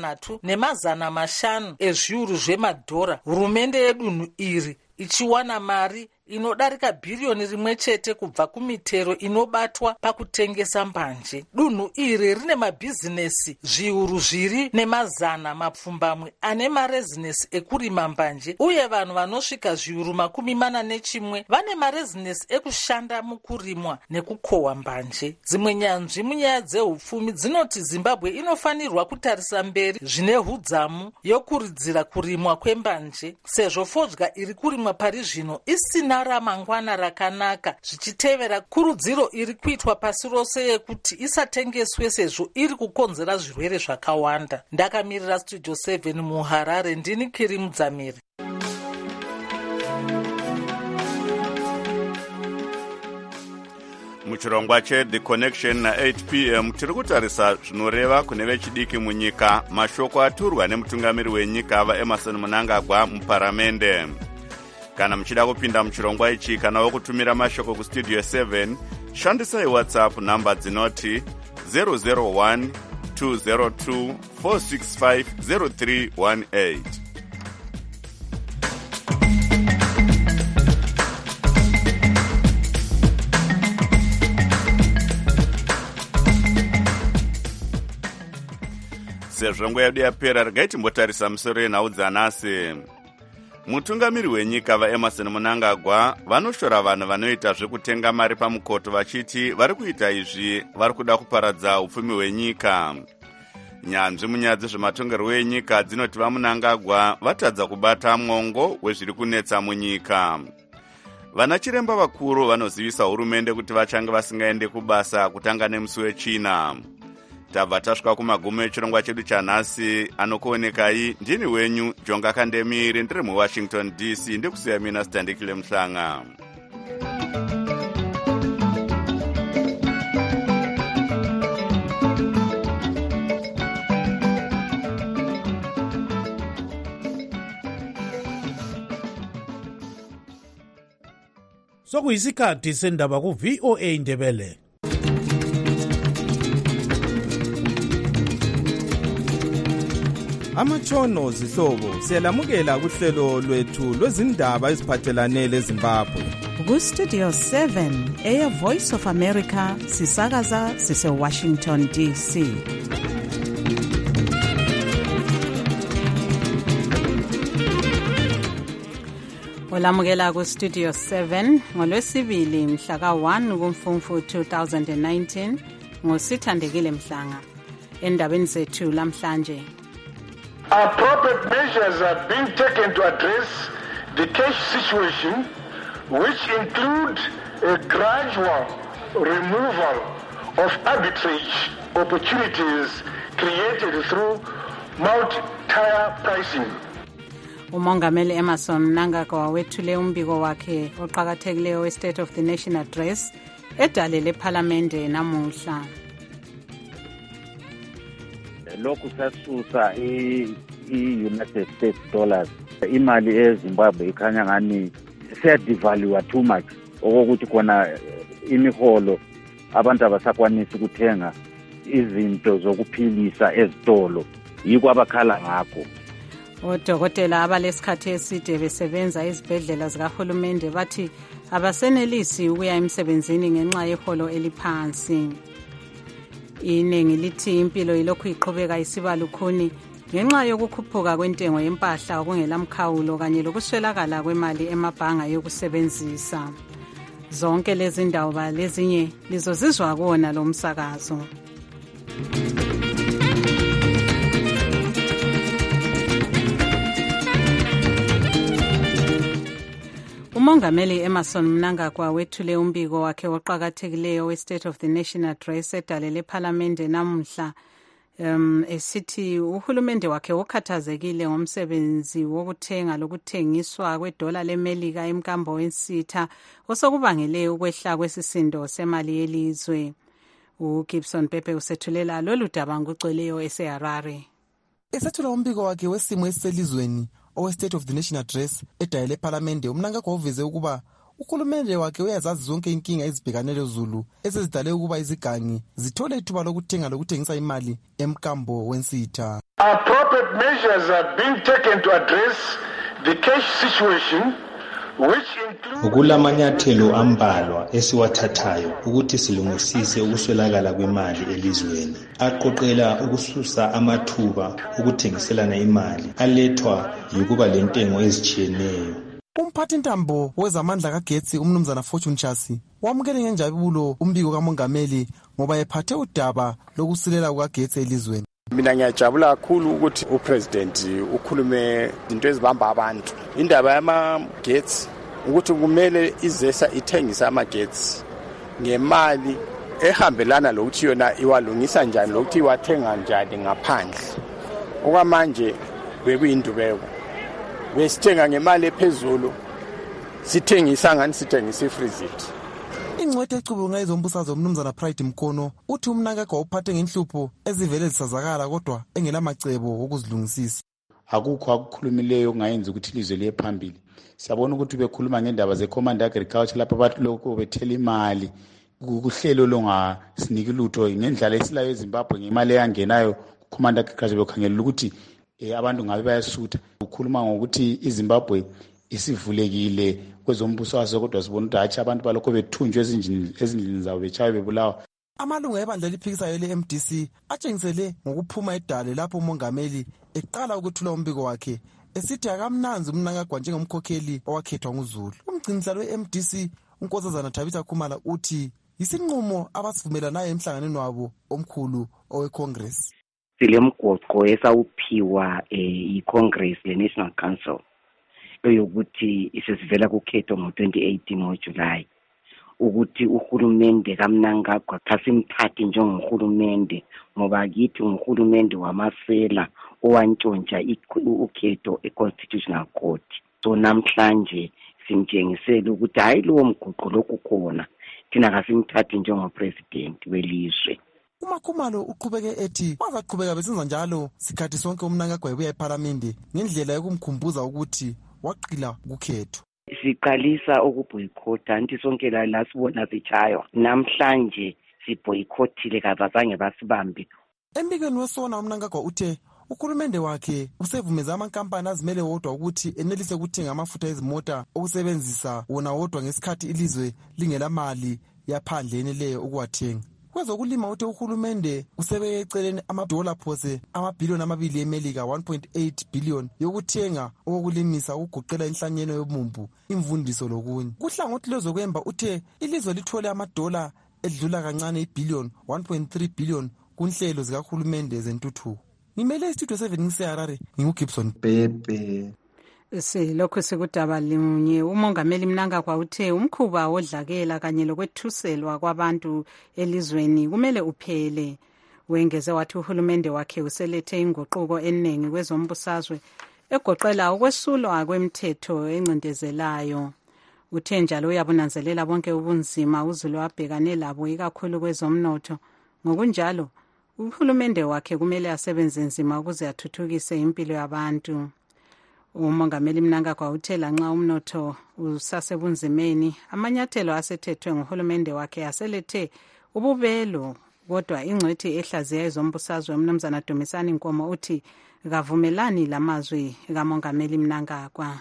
3.5 ezviuru zvemadhora. Hurumende yedunhu iri ichiwana mari inodarika bhiriyoni 1 chete kubva kumitero inobatwa pakutengesa mbanje. Dunhu iri rine mabhizinesi zviuru 200 mapfumbamwe ane marezinesi ekurima mbanje, uye vanhu vanosvika zviuru 41 vane marezinesi ekushanda mukurimwa nekukohwa mbanje. Dzimwe nyanzvi munyaya dzehupfumi dzinoti Zimbabwe inofanirwa kutarisa mberi zvine hudzamu yokuridzira kurimwa kwembanje, sezvo fodya iri kurimwa pari zvino isina ramangwana rakanaka, zvichitevera kurudziro iri kuitwa pasi rose yekuti isatengeswe sezvo iri kukonzera zvirwere zvakawanda. Ndakamirira Studio 7 muHarare, ndini Kiri Mudzamiri. muchirongwa cheThe Connection na 8 p.m. tiri kutarisa zvinoreva kune vechidiki munyika, mashoko aturwa nemutungamiri wenyika vaEmmerson Mnangagwa muparamende. Kana muchida kupinda muchirongwa ichi kana wokutumira mashoko kustudio 7, shandisai WhatsApp namba dzinoti 001 202 465 0318. sezvo nguva yedu yapera, regai timbotarisa musoro yenhau dzanhasi. Mutungamiri wenyika vaEmmerson Mnangagwa vanoshora vanhu vanoita zvekutenga mari pamukoto vachiti vari kuita izvi vari kuda kuparadza upfumi hwenyika. Nyanzvi munyaya dzezvematongerwo enyika dzinoti vaMnangagwa vatadza kubata mwongo wezviri kunetsa munyika. Vana chiremba vakuru vanozivisa hurumende kuti vachange vasingaende kubasa kutanga nemusi wechina. Tabva tasvika kumagumo echirongwa chedu chanhasi. Anokuonekai ndini wenyu Jonga Kandemiri, ndiri muWashington DC, ndikusiya mina Standikile Mhlanga. sokuyisikhathi sendaba ku-VOA Indebele. Amatshono zihlobo siyalamukela kuhlelo lwethu lwezindaba eziphathelane leZimbabwe. Ku-Studio 7 Air Voice of America sisakaza sise-Washington DC. Olamukela ku-Studio 7 ngolwesibili mhla ka-1 kuMfumfu 2019 ngosithandekile Mhlanga. Endabeni zethu lamhlanje. Appropriate measures are being taken to address the cash situation, which include a gradual removal of arbitrage opportunities created through multi-tier pricing. Umongameli Emmerson Mnangagwa wethule umbiko wakhe oqhakathekileyo we-State of the Nation Address edalele ePhalamende namuhla. Lokhu sasusa i-United States dollars, imali eZimbabwe ikhanya ngani seyadevalue too much, okokuthi khona imiholo abantu abasakwanisi ukuthenga izinto zokuphilisa ezitolo, yiko abakhala ngakho. Odokotela abalesikhathi eside besebenza ezibhedlela zikahulumende bathi abasenelisi ukuya emsebenzini ngenxa yeholo eliphansi. Iningi lithi impilo ilokhu iqhubeka isiba lukhuni ngenxa yokukhuphuka kwentengo yempahla okungelamkhawulo kanye lokuswelakala kwemali emabhanga yokusebenzisa. Zonke lezi ndaba lezinye lizozizwa kuona lo msakazo. Umongameli Emmerson Mnangagwa wethule umbiko wakhe oqhakathekileyo we-State of the Nation Address edalele ePhalamende namuhla esithi uhulumende wakhe ukhathazekile ngomsebenzi wokuthenga lokuthengiswa kwedola leMelika emkambo wensitha osokubangele ukwehla kwesisindo semali yelizwe. uGibson Pepe usethulela lolu daba ngugcweleyo eseHarare. Esethula umbiko wakhe wesimo esiselizweni owe-State of the Nation Address edalele ePhalamende, uMnangagwa uveze ukuba uhulumende wakhe uyazazi zonke inkinga ezibhekanele Zulu ezizidale ukuba izigangi zithole ithuba lokuthenga lokuthengisa imali emkambo wensitha. Appropriate measures are being taken to address the cash situation, which include kulamanyathelo ambalwa esiwathathayo ukuthi silungisise ukuswelakala kwemali elizweni, aqoqela ukususa amathuba okuthengiselana imali alethwa yikuba lentengo ezitshiyeneyo. Umphathintambo wezamandla kagetsi umnumzana Fortune Chasi wamukele ngenjabulo umbiko kamongameli ngoba ephathe udaba lokusilela kukagetsi elizweni. Mina ngiyajabula kakhulu ukuthi upresident ukhulume into ezibamba abantu. Indaba yamagetsi ukuthi kumele izesa ithengisa amagetsi ngemali ehambelana lokuthi yona iwalungisa njani lokuthi iwathenga njani ngaphandle. Okwamanje bekuyindubeko. Besithenga ngemali ephezulu, sithengisa ngani sithengisa ifreezit. Ingcwethe ecubunga izombusazwe umnumzana Pride Mkono uthi uMnangagwa uphathe ngenhlupho ezivele zisazakala kodwa engelamacebo okuzilungisisa. Akukho akukhulumileyo kungayenza ukuthi ilizwe liye phambili. Siyabona ukuthi bekhuluma ngendaba ze-Command Agriculture lapha abantu lokho bethela imali kuhlelo longasiniki lutho ngendlela esilayo eZimbabwe ngemali eyangenayo ku-Command Agriculture bekhangela ukuthi abantu ngabe bayasutha. Ukhuluma ngokuthi iZimbabwe isivulekile kwezombuso waso kodwa sibona ukuthi hatshi abantu balokho bethunjwe ezindlini zabo bechawe bebulawa. Amalunga ebandla eliphikisayo le-MDC atshengisele ngokuphuma edale lapho umongameli eqala ukuthula umbiko wakhe esithi akamnanzi uMnangagwa njengomkhokheli owakhethwa nguZulu. Umgcinihlalo we-MDC uNkosazana Thabitha Khumalo uthi isinqumo abasivumelanayo emhlanganweni wabo omkhulu owe-Congress. Silemgoqo esawuphiwa i-Congress le-National Council eyokuthi isesivela kukhetho ngo-2018 ngoJulayi ukuthi uhulumende kaMnangagwa kasimthathi njengohulumende ngoba kithi nguhulumende wamasela owantshontsha ukhetho e-Constitutional Court. So namhlanje simtshengisele ukuthi hayi lowo mgoqo lokhu khona thina kasimthathi njengopresident welizwe. uMakhumalo uqhubeke ethi bazaqhubeka besenza njalo sikhathi sonke uMnangagwa ebuya ePhalamende ngendlela yokumkhumbuza ukuthi waqila kukhetho. siqalisa ukuboycott anti sonke la sibona sitshaywa namhlanje siboycottile kabazange basibambe. Embikweni wesona uMnangagwa uthe uhulumende wakhe usevumeza amankampani azimele wodwa ukuthi enelise ukuthenga amafutha ezimota okusebenzisa wona wodwa ngesikhathi ilizwe lingelamali yaphandleni leyo ukuwathenga. Kwezokulima uthe uhulumende usebeke eceleni amadola phose amabhiliyoni 2 eMelika 1.8 billion yokuthenga okulimisa ukuguqela inhlanyelo yomumbu imvundiso lokunye. Kuhlangothi lezokwemba uthe ilizwe lithole amadola edlula kancane ibhillion 1.3 billion kunhlelo zikahulumende ezentuthuko. Ngimele istudio 7 ngiseHarare nginguGibson Bebe. Silokho sikudaba linye umongameli Mnangagwa uthe umkhuba wodlakela kanye lokwethuselwa kwabantu elizweni kumele uphele. Wengeze wathi uhulumende wakhe uselethe inguquko eningi kwezombusazwe egoqela ukwesulwa kwemithetho encindezelayo. Uthe njalo uyabunanzelela bonke ubunzima uzulu wabhekane labo ikakhulu kwezomnotho. Ngokunjalo uhulumende wakhe kumele asebenze nzima ukuze athuthukise impilo yabantu. Umongameli Mnangagwa uthe lanxa umnotho usasebunzimeni amanyathelo asethethwe ngohulumende wakhe aselethe ububelo, kodwa ingcwethi ehlaziya ezombusazwe uMnumzana Dumisani Nkomo uthi kavumelani lamazwi kamongameli Mnangagwa.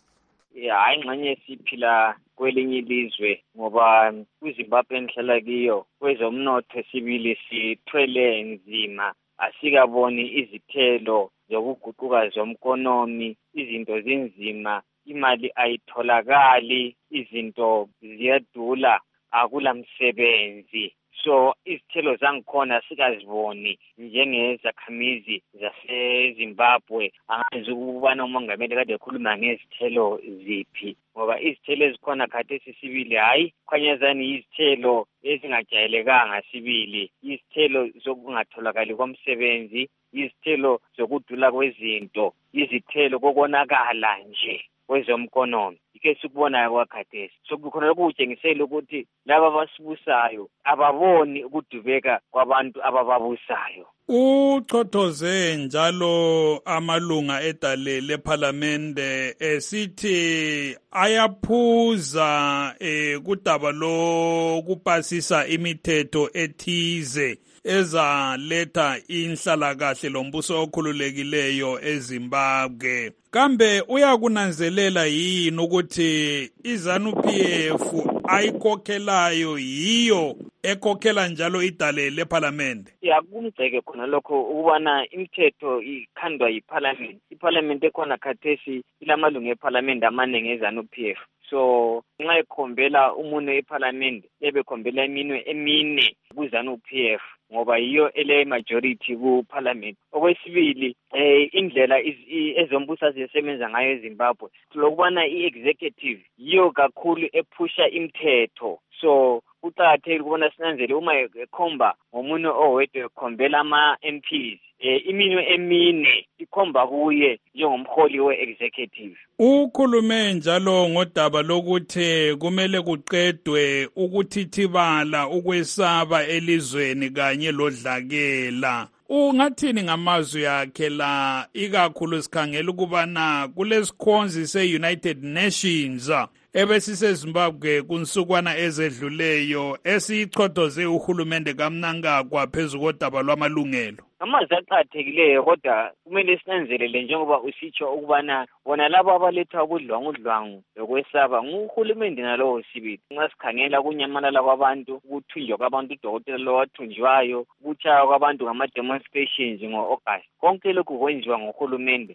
Hayi ngxenye siphila kwelinye ilizwe ngoba kwiZimbabwe enhlala kiyo kwezomnotho sibili sithwele nzima, asikaboni izithelo zokuguquka zomkonomi, izinto zinzima, imali ayitholakali, izinto ziyadula, akula msebenzi. So izithelo zangikhona sikaziboni njengezakhamizi zaseZimbabwe. Angazi ukubana umongameli kade ekhuluma ngezithelo ziphi, ngoba izithelo ezikhona khathesi sibili hayi khanyazani izithelo ezingajayelekanga sibili, izithelo zokungatholakali komsebenzi, izithelo zokudula kwezinto, izithelo kokonakala nje kwezomkonomi. Ike sikubonayo kwakhathesi sokukhona lokutshengisela ukuthi laba abasibusayo ababoni ukudubeka kwabantu abababusayo. Uchothoze njalo amalunga edale leParlamente esithi ayaphuza kudaba lokupasisa imithetho ethize ezaletha inhlalakahle lombuso okhululekileyo eZimbabwe. Kambe uyakunanzelela yini ukuthi iZANU-PF ayikhokhelayo yiyo ekhokhela njalo idale leParlamente? Kumgceke khona lokho ukubana imithetho ikhandwa yiParlament. iParlament ekhona khathesi ilamalungu eParlament amaningi eZANU-PF. So nxa ekhombela umunwe eParlament ebekhombela eminwe emine kuZANU-PF ngoba yiyo ele majority kuParlament. Okwesibili indlela ezombusazwe zisebenza ngayo eZimbabwe lokubana iexecutive yiyo kakhulu ephusha imithetho. So kuqakathekile ukubona sinanzele uma ekhomba ngomunwe owedwa ekhombela ama-MPs iminwe emine ikhomba kuye njengomholi we-executive. Ukhulume njalo ngodaba lokuthi kumele kuqedwe ukuthithibala ukwesaba elizweni kanye lodlakela. Ungathini ngamazwi akhe la ikakhulu sikhangela ukubana kulesikhonzi se-United Nations ebesiseZimbabwe kunsukwana ezedluleyo esichothoze uhulumende kaMnangagwa phezu kodaba lwamalungelo? Amazwi aqakathekileyo kodwa kumele sinanzelele njengoba usitsho ukubana bona labo abaletha ubudlwangudlwangu lokwesaba nguhulumende nalowo sibili. Nxa sikhangela kunyamalala kwabantu, ukuthunjwa kwabantu, udokotela lo wathunjwayo, ukutshaywa kwabantu ngama-demonstrations ngo-August, konke lokhu kwenziwa nguhulumende.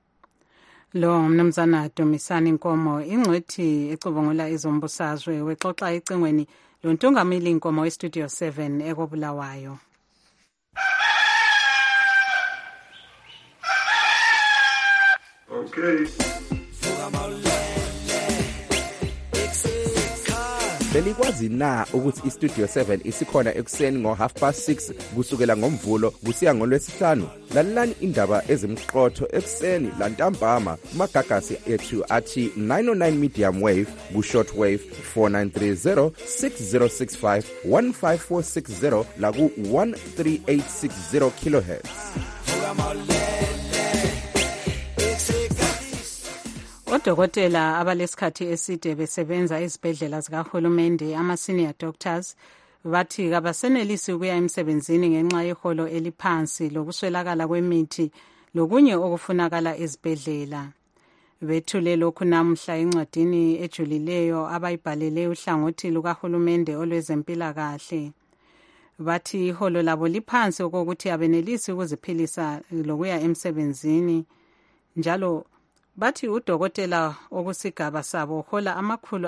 Lo Mnumzana Dumisani Nkomo ingcwethi ecubungula izombusazwe wexoxa ecingweni lontungameli Nkomo weStudio 7 ekobulawayo. Okay. Belikwazi na ukuthi iStudio 7 isikhona ekuseni ngo6:30 kusukela ngomvulo kusiya ngolwesihlanu? Lalelani indaba ezimqotho ekuseni lantambama kumagagasi ethu athi 909 medium wave ku-short wave 4930 6065 15460 la ku-13860 kilohertz. Odokotela abalesikhathi eside besebenza ezibhedlela zikahulumende ama-senior doctors bathi kabasenelisi ukuya emsebenzini ngenxa yeholo eliphansi lokuswelakala kwemithi lokunye okufunakala ezibhedlela. Bethule lokhu namuhla encwadini ejulileyo abayibhalele uhlangothi lukahulumende olwezempilakahle. Bathi iholo labo liphansi okokuthi abenelisi ukuziphilisa lokuya emsebenzini. Njalo bathi udokotela okusigaba sabo hola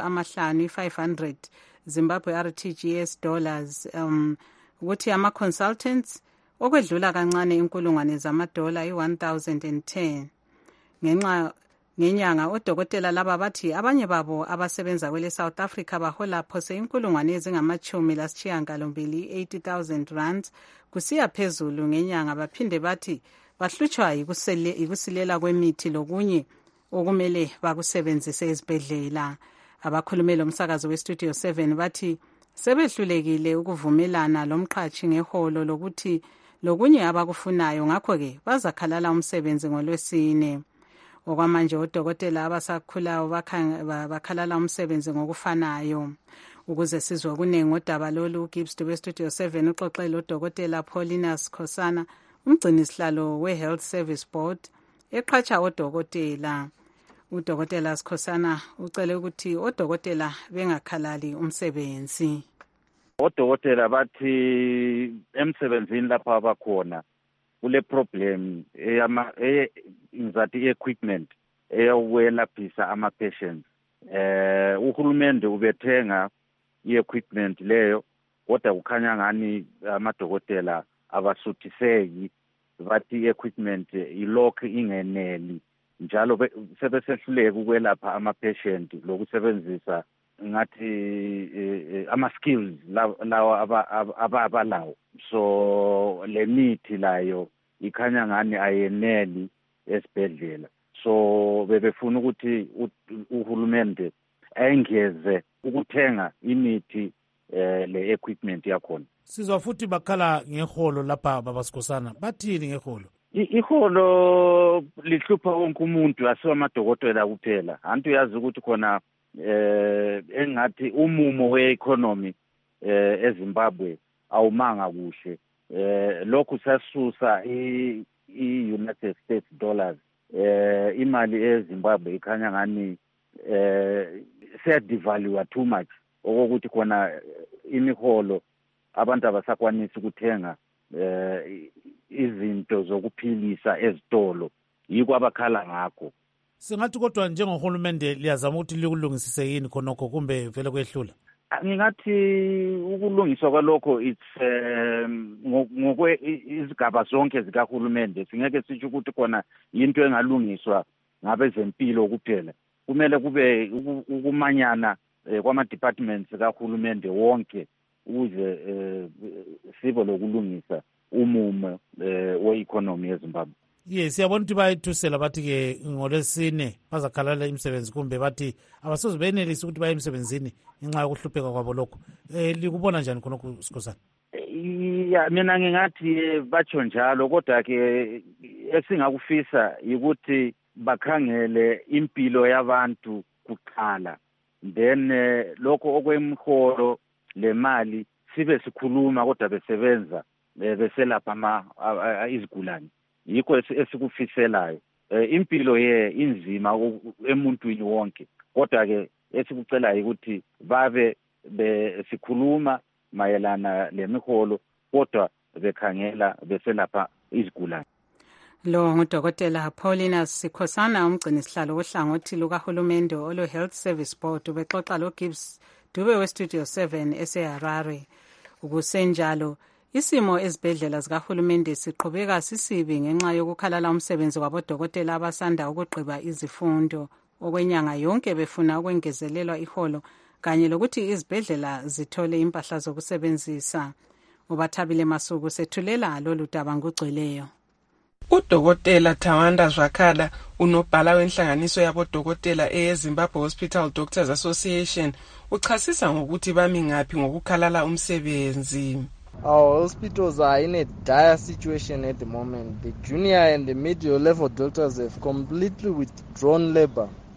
$500 Zimbabwe RTGS dollars ukuthi ama-consultants okwedlula kancane inkulungwane zamadola i-1010 ngenyanga. Odokotela laba bathi abanye babo abasebenza kwele South Africa bahola phose inkulungwane ezingama-80,000 80,000 kusiya phezulu ngenyanga. Baphinde bathi bahlutshwa yikusilela kwemithi lokunye okumele bakusebenzise ezibhedlela. Abakhulumeli umsakazo weStudio 7 bathi sebehlulekile ukuvumelana lomqhatshi ngeholo lokuthi lokunye abakufunayo, ngakho-ke bazakhalala umsebenzi ngoLwesine. Okwamanje odokotela abasakhulayo bakhalala umsebenzi ngokufanayo. Ukuze sizwe okuningi ngodaba lolu, uGibbs Dube Studio 7 uxoxele udokotela Paulina Sikhosana, umgcinisihlalo we-Health Service Board, eqhatsha odokotela. Udokotela Sikhosana ucele ukuthi odokotela bengakhalali umsebenzi. Odokotela bathi emsebenzini lapha abakhona kule problem inzathi equipment eyawelaphisa ama-patients. Uhulumende ubethenga i-equipment leyo, kodwa kukhanya ngani amadokotela abasuthiseki. Bathi i-equipment ilokhu ingeneli, njalo sebesehluleka ukwelapha ama-patient lokusebenzisa ngathi ama-skills lawa abalawo. So le mithi layo ikhanya ngani ayeneli esibhedlela. So bebefuna ukuthi uhulumende engeze ukuthenga imithi le equipment yakhona. Sizwa futhi bakhala ngeholo lapha babasikhosana. Bathini ngeholo? Iholo lihlupha wonke umuntu, asiwa amadokotela kuphela. Antu yazi ukuthi khona engathi umumo we-economy eZimbabwe awumanga kuhle. Lokhu sasusa i-United States dollars. Imali eZimbabwe ikhanya ngani seyadevalue too much, okokuthi khona imiholo abantu abasakwanisi ukuthenga izinto zokuphilisa ezitolo, yiko abakhala ngakho. Singathi kodwa njengohulumende liyazama ukuthi likulungisise yini khonokho kumbe vele kwehlula? Ngingathi ukulungiswa kwalokho ngokwe izigaba zonke zikahulumende. Singeke sitsho ukuthi khona into engalungiswa ngabezempilo kuphela. Kumele kube ukumanyana kwama-departments kahulumende wonke ukuze sibe lokulungisa umumo we-economy yeZimbabwe. Yes, siyabona ukuthi bayithusela bathi-ke ngoLwesine bazakhalala imisebenzi, kumbe bathi abasoze benelisi ukuthi baye emsebenzini ngenxa yokuhlupheka kwabo lokho. Likubona njani khonokho Sikhosana? Mina ngingathi batsho njalo, kodwa-ke esingakufisa yikuthi bakhangele impilo yabantu kuqala, then lokho okwemiholo le mali sibe sikhuluma kodwa besebenza beselapha izigulane. Yikho esikufiselayo. Impilo inzima emuntwini wonke, kodwa-ke esikucelayo ukuthi babe sikhuluma mayelana lemiholo kodwa bekhangela beselapha izigulane. Lo ngudokotela Paulina Sikhosana, umgcinisihlalo wohlangothi lukahulumende olo-Health Service Board, ubexoxa loGibbs Dube weStudio 7 eseHarare. Ukusenjalo, isimo ezibhedlela zikahulumende siqhubeka sisibi ngenxa yokukhalala umsebenzi kwabodokotela abasanda ukugqiba izifundo okwenyanga yonke befuna ukwengezelelwa iholo kanye lokuthi izibhedlela zithole impahla zokusebenzisa. Ubathabile Masuku sethulela lolu daba ngugcweleyo. Udokotela Tawanda Zwakala, unobhala wenhlanganiso yabodokotela eZimbabwe Hospital Doctors Association, uchasisa ngokuthi bami ngaphi ngokukhalala umsebenzi. Our hospitals are in a dire situation at the moment. The junior and the middle level doctors have completely withdrawn labor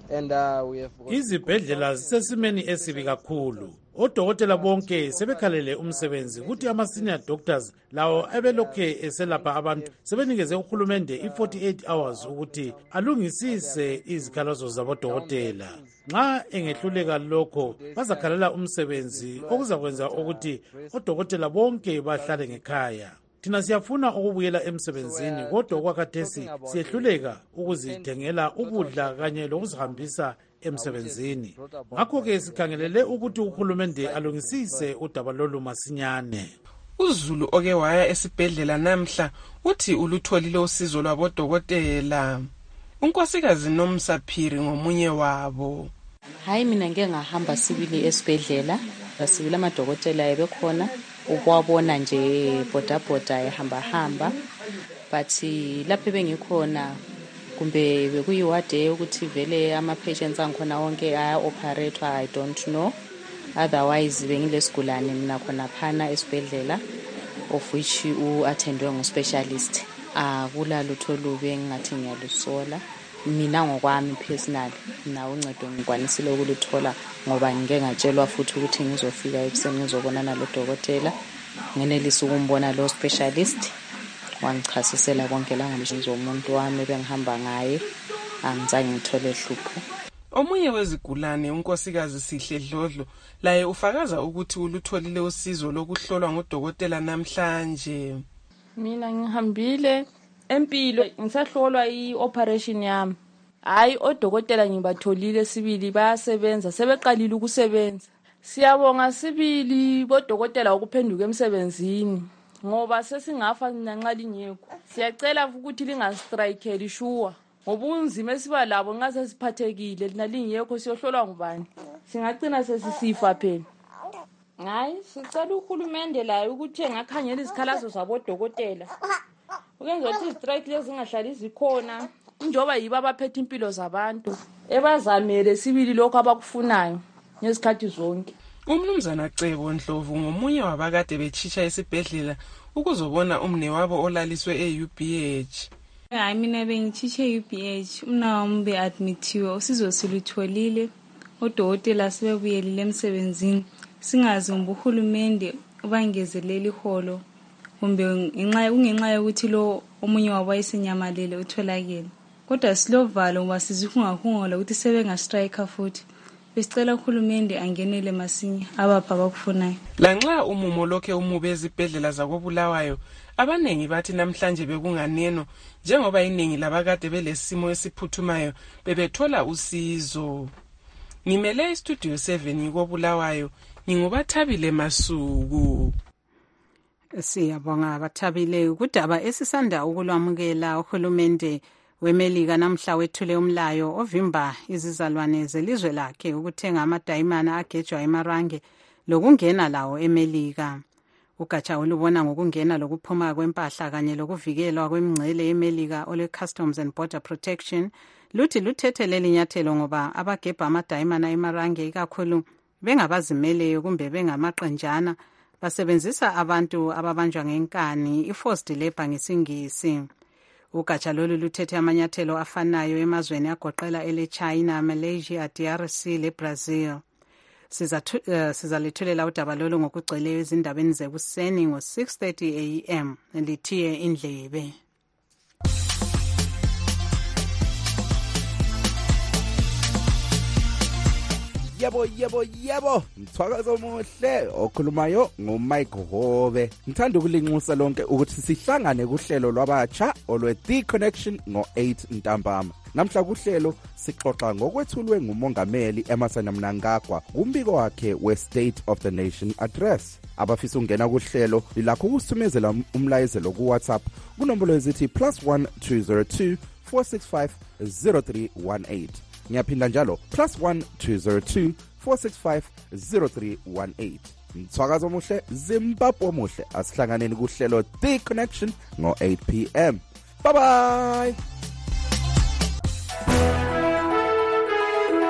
and we have izibhedlela zisesimeni esibi kakhulu. Odokotela bonke sebekhalele umsebenzi ukuthi ama-senior doctors lawo ebelokhe eselapha abantu sebenikeze uhulumende i-48 hours ukuthi alungisise izikhalazo zabodokotela. Nxa engehluleka lokho bazakhalela umsebenzi okuzakwenza ukuthi odokotela bonke bahlale ngekhaya. Thina siyafuna ukubuyela emsebenzini kodwa okwakhathesi siyehluleka ukuzithengela ukudla kanye lokuzihambisa emsebenzini. Ngakho-ke sikhangelele ukuthi uhulumende alungisise udaba lolu masinyane. uZulu oke waya esibhedlela namhla uthi ulutholile usizo lwabodokotela. Unkosikazi Nomsaphiri ngomunye wabo. Hayi mina ngeke ngahamba sibili esibhedlela, sibili amadokotela ebekhona ukwabona nje boda ehamba but lapho bengikhona kumbe bekuyiwade ukuthi vele ama-patients angikhona wonke aya-operator, I don't know. Otherwise bengilesigulane mina khona phana esibhedlela of which u-attendwe ngu-specialist. Akula lutho lubi engingathi ngiyalusola. Mina ngokwami personal na uncedo ngikwanisile ukuluthola ngoba ngike ngatshelwa futhi ukuthi ngizofika ekuseni ngizobonana lodokotela. Ngenelisa ukumbona lo specialist. Wangichasisela konke la ngamshinzo umuntu wami bengihamba ngaye, angizange ngithole hlupho. Omunye wezigulane unkosikazi Sihle Dlodlo laye ufakaza ukuthi ulutholile usizo lokuhlolwa ngudokotela namhlanje. Mina ngihambile empilo ngisahlolwa i-operation yami. Hayi odokotela ngibatholile sibili bayasebenza, sebeqalile ukusebenza. Siyabonga sibili bodokotela ukuphenduka emsebenzini. Ngoba sesingafa nanxa lingekho. Siyacela ukuthi lingastrike sure. Ngoba unzima esiba labo nxa sesiphathekile lina lingekho siyohlolwa ngubani. Singagcina sesisifa phela. Hayi sicela uhulumende laye ukuthi engakhangela izikhalazo zabodokotela. Ukwenza ukuthi istrike lezi zingahlali zikhona. Njoba yiba abaphethe impilo zabantu. Ebazamele sibili lokho abakufunayo ngezikhathi zonke. Umnumzana Cebo Ndlovu ngomunye wabakade bechitsha esibhedlela ukuzobona umnewabo olaliswe e-UBH. Hayi mina bengitshitshe e-UBH, umnawami be-admithiwe, usizo silutholile, odokotela sebebuyelile emsebenzini. Singazi uhulumende ubangezelele iholo kumbe kungenxa yokuthi lo omunye wabo wayesinyamalele utholakele. Kodwa silovalo ngoba sizihungahungola ukuthi sebengastrike futhi. Besicela uhulumende angenele masinya abapha abakufunayo. Lanxa umumo lokhe umube ezibhedlela zakoBulawayo, abanengi bathi namhlanje bekunganeno njengoba iningi labakade belesimo esiphuthumayo bebethola usizo. Ngimele iStudio 7 koBulawayo, nginguBathabile Masuku. Siyabonga Bathabile. Kudaba esisanda ukulwamukela uhulumende weMelika namhla wethule umlayo ovimba izizalwane zelizwe lakhe ukuthenga amadayimana agejwa eMarange lokungena lawo eMelika. Ugatsha olubona ngokungena lokuphuma kwempahla kanye lokuvikelwa kwemingcele eMelika ole Customs and Border Protection luthi luthethe leli nyathelo ngoba abagebha amadayimana eMarange ikakhulu bengabazimeleyo kumbe bengamaqenjana basebenzisa abantu ababanjwa ngenkani i-forced labor ngesingisi. Ugatsha lolu luthethe amanyathelo afanayo emazweni agoqela ele-China, Malaysia, DRC le-Brazil. Sizalithulela udaba lolu ngokugcweleyo ezindabeni zekuseni ngo-6:30 AM lithiye indlebe. Yebo, mthwakazo omuhle okhulumayo ngoMike Hobe. Ngithanda ukulinxusa lonke ukuthi sihlangane kuhlelo lwabatsha olwe-The Connection ngo-8 ntambama. Namhla kuhlelo sixoxa ngokwethulwe ngumongameli Emmerson Mnangagwa kumbiko wakhe we-State of the Nation Address. Abafisa ungena kuhlelo lilakho ukusithumezela umlayezelo ku-WhatsApp kunombolo ezithi +1 202 465 0318. Ngiyaphinda njalo +1 202 465 0318. Mthwakazo omuhle, Zimbabwe omuhle, asihlanganeni kuhlelo The Connection ngo-8 PM. Bye bye.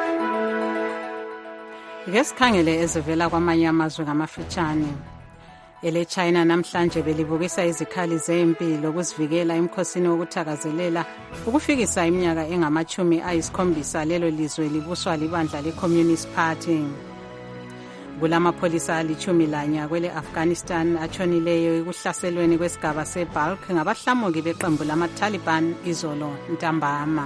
Ngesikhangele ezivela kwamanye amazwe ngamafitshane. ele-China namhlanje belibukisa izikhali zempi lokuzivikela emkhosini wokuthakazelela ukufikisa iminyaka engama-70 lelo lizwe libuswa libandla le-Communist Party. Kulamapholisa ali-11 kwele-Afghanistan atshonileyo ekuhlaselweni kwesigaba se-Balk ngabahlamuki beqembu lama-Taliban izolo ntambama.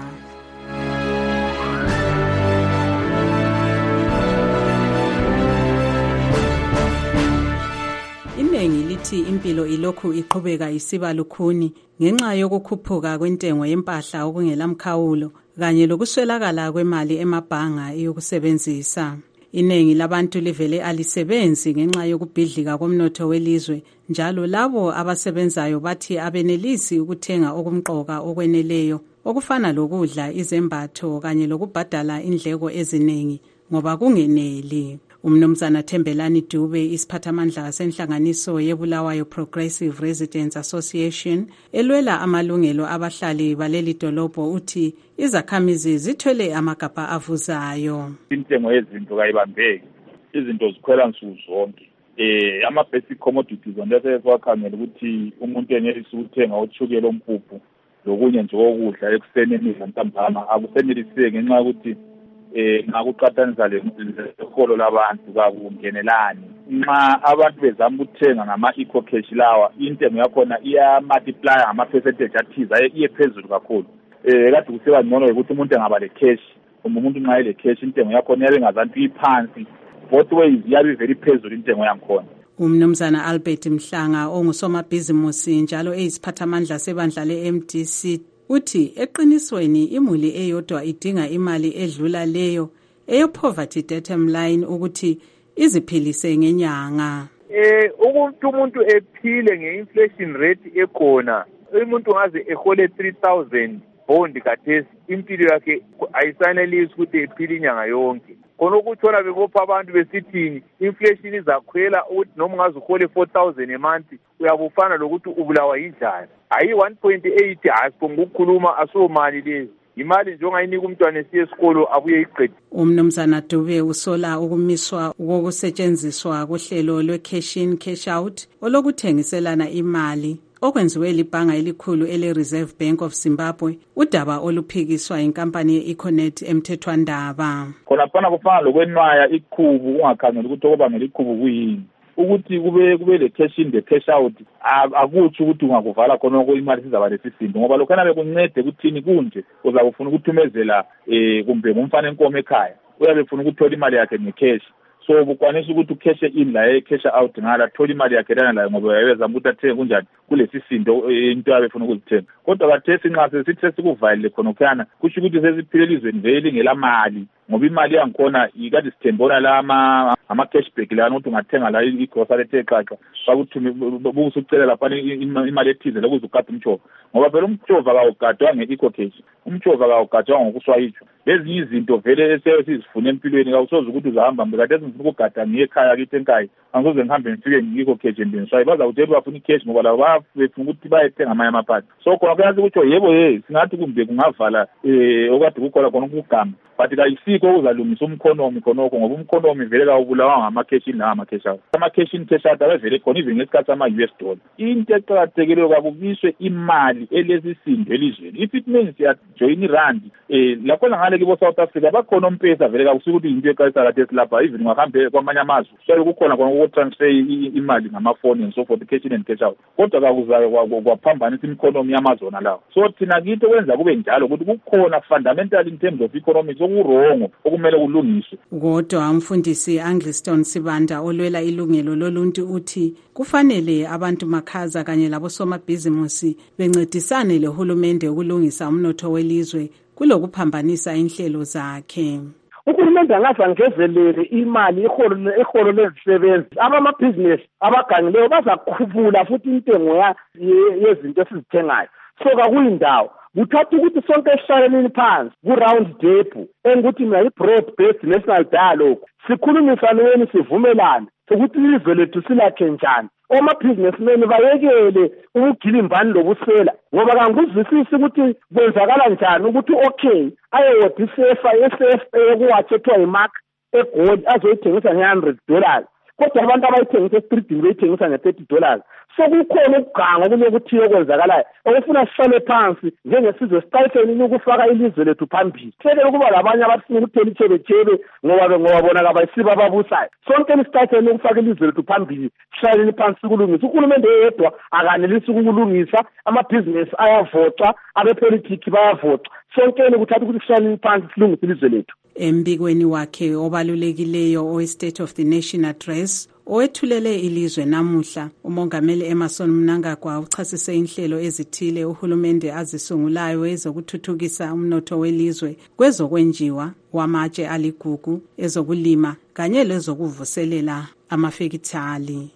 Iningi lithi impilo ilokhu iqhubeka isiba lukhuni ngenxa yokukhuphuka kwentengo yempahla okungelamkhawulo kanye lokuswelakala kwemali emabhanga yokusebenzisa. Iningi labantu livele alisebenzi ngenxa yokubhidlika komnotho welizwe, njalo labo abasebenzayo bathi abenelisi ukuthenga okumqoka okweneleyo okufana lokudla, izembatho kanye lokubhadala indleko eziningi ngoba kungeneli. Umnumzana Thembelani Dube, isiphathamandla senhlanganiso yeBulawayo Progressive Residents Association elwela amalungelo abahlali baleli dolobho, uthi izakhamizi zithwele amagabha avuzayo. Intengo yezinto kayibambeki, izinto zikhwela nsuku zonke. Ama-basic commodities ondese siwakhangela ukuthi umuntu enelisi ukuthenga ushukela ompuphu lokunye nje okudla ekuseni emini ntambama akuseneliseki ngenxa yokuthi ngakuqathanisa leholo labantu kakungenelani. Nxa abantu bezama ukuthenga ngama-eco cash lawa, intengo yakhona iya-multiply ngama-percentage athize, iye phezulu kakhulu. Kade kuseba ngcono ukuthi umuntu engaba le-cash, umuntu nxa ele-cash intengo yakhona yabe ngazantu iphansi, both ways yabe very phezulu intengo yakhona. Umnumzana Albert Mhlanga ongusomabhizimusi njalo eyisiphathamandla sebandla le-MDC uthi eqinisweni imuli eyodwa idinga imali edlula leyo eyo-poverty datum line ukuthi iziphilise ngenyanga. Ukuthi umuntu ephile nge-inflation rate ekhona, umuntu ngaze ehole 3,000 bond kathesi, impilo yakhe ayisanelisi ukuthi ephile inyanga yonke. Khona ukuthola bebopha abantu besithi inflation izakhwela ukuthi noma ungaze uhole 4,000 a month uyabufana lokuthi ubulawa yindlala. Hayi 1.8 asiphonga ukukhuluma asomali lezi. Imali nje ongayinika umntwana esiye esikolo abuye iqede. Umnumzana Dube usola ukumiswa kokusetshenziswa kohlelo lwe-cash in cash out olokuthengiselana imali okwenziwe libhanga elikhulu ele-Reserve Bank of Zimbabwe, udaba oluphikiswa inkampani ye-Econet emthethwandaba. Khona kufana lokwenwaya iqhubu ungakhangela ukuthi okubangela iqhubu kuyini. Ukuthi kube le-cash in the cash out akutsho ukuthi ungakuvala khona imali sizaba lesisindo, ngoba lokhana bekuncede ukuthini kunje uzakufuna ukuthumezela kumbe ngumfana enkomo ekhaya uyabe ufuna ukuthola imali yakhe ngecash. So bukwanisa ukuthi ukheshe in la cash out ngala thola imali yakhe lana la ngoba uyaweza ukuthi athenge kunjani kulesisindo into yabe ufuna ukuzithenga. Kodwa kathesi nxa sesithi sesikuvalile khona ukhana kusho ukuthi sesiphile elizweni vele ngelamali, ngoba imali yangikhona ikade sithembona la ama-cashback lana ukuthi ungathenga la igrocery ethe-xaxa bakuthume bukusucela lapha imali ethize lokuze ugade umtshova, ngoba phela umtshova kawugadwa nge-eco cash, umtshova kawugadwa ngokuswayitsho. Lezinye izinto vele esizifuna empilweni kawusoze ukuthi uzahamba mbe kade ngifuna ukugada ngiyekhaya kithi enkayi angizoze ngihambe ngifike ngiko cash ndenswayi bazakutshela bafuna icash ngoba laba bafuna ukuthi bayethenga amanye amaphathi. So khona kuyazi ukuthi yebo singathi kumbe kungavala okade kukhona khona ukugama, but kayisikho okuzalungisa umkhonomi khonokho ngoba umkhonomi vele kawubulawa ngama-cash in nama-cash out. Ama-cash in cash out abevele khona even ngesikhathi sama-US dollar. Into eqakathekileyo kakubiswe imali elesisindo elizweni. If it means siyajoyina irand lakhona ngale kibo South Africa bakhona ompesa vele kakusuka ukuthi into eqalisa kathesi lapha even ungahambe kwamanye amazwe so kukhona khona ukutransfer imali ngamafoni and so forth, cash in and cash out. Kodwa kakuzayo kwaphambanisa imikhonomi yamazona lawo. So thina kithi kwenza kube njalo ukuthi kukhona fundamental in terms of economics okurongo okumele kulungiswe. Kodwa umfundisi Angliston Sibanda olwela ilungelo loluntu uthi kufanele abantu makhaza kanye labosomabhizimusi bencedisane lehulumende ukulungisa umnotho welizwe kulokuphambanisa inhlelo zakhe. Uhulumende angaze angezelele imali iholo lezisebenzi, abamabhizinisi abagangileyo bazakhuphula futhi intengo yezinto esizithengayo. So kakuyindawo kuthatha ukuthi sonke esihlaleni phansi ku-round table engukuthi mina i-broad based national dialogue sikhulumisaneni sivumelane sokuthi ilizwe lethu silakhe njani. Omabhizinesimeni bayekele ubugilimbani lobusela ngoba kangikuzwisisi ukuthi kwenzakala njani ukuthi okay ayewodi SFA kuwathi ethiwa yimark eGold azoyithengisa $100 kodwa abantu abayithengisa estreetini beyithengisa $30. Sokukhona ukuganga kulokuthi okwenzakalayo okufuna sihlale phansi njengesizwe sicayiseni ukufaka ilizwe lethu phambili. Sele kuba labanye abafuna ukuthela ichebechebe ngoba bona kabayisiba ababusayo. Sonke isicayiseni ukufaka ilizwe lethu phambili, sihlale phansi kulungisa. Uhulumende yedwa akanelisi ukulungisa, amabhizinesi ayavota, abepolitiki bayavota. Sonke ukuthatha ukuthi sihlale phansi silungise ilizwe lethu. Embikweni wakhe obalulekileyo owe-State of the Nation Address owethulele ilizwe namuhla, umongameli Emmerson Mnangagwa uchasise inhlelo ezithile uhulumende azisungulayo ezokuthuthukisa umnotho welizwe kwezokwenjiwa, wamatshe aligugu, ezokulima kanye lezokuvuselela amafekithali.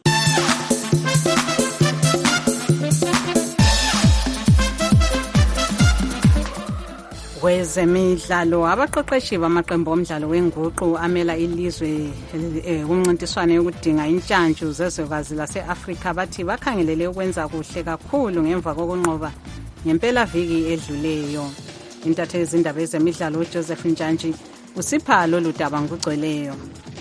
Kwezemidlalo, abaqeqeshi bamaqembu omdlalo wenguqu amela ilizwe kumncintiswano yokudinga intshantshu zezwekazi lase-Afrika bathi bakhangelele ukwenza kuhle kakhulu ngemva kokunqoba ngempela viki edluleyo. Intatheli zindaba ezemidlalo uJoseph Njantshi usipha lolu daba ngokugcweleyo.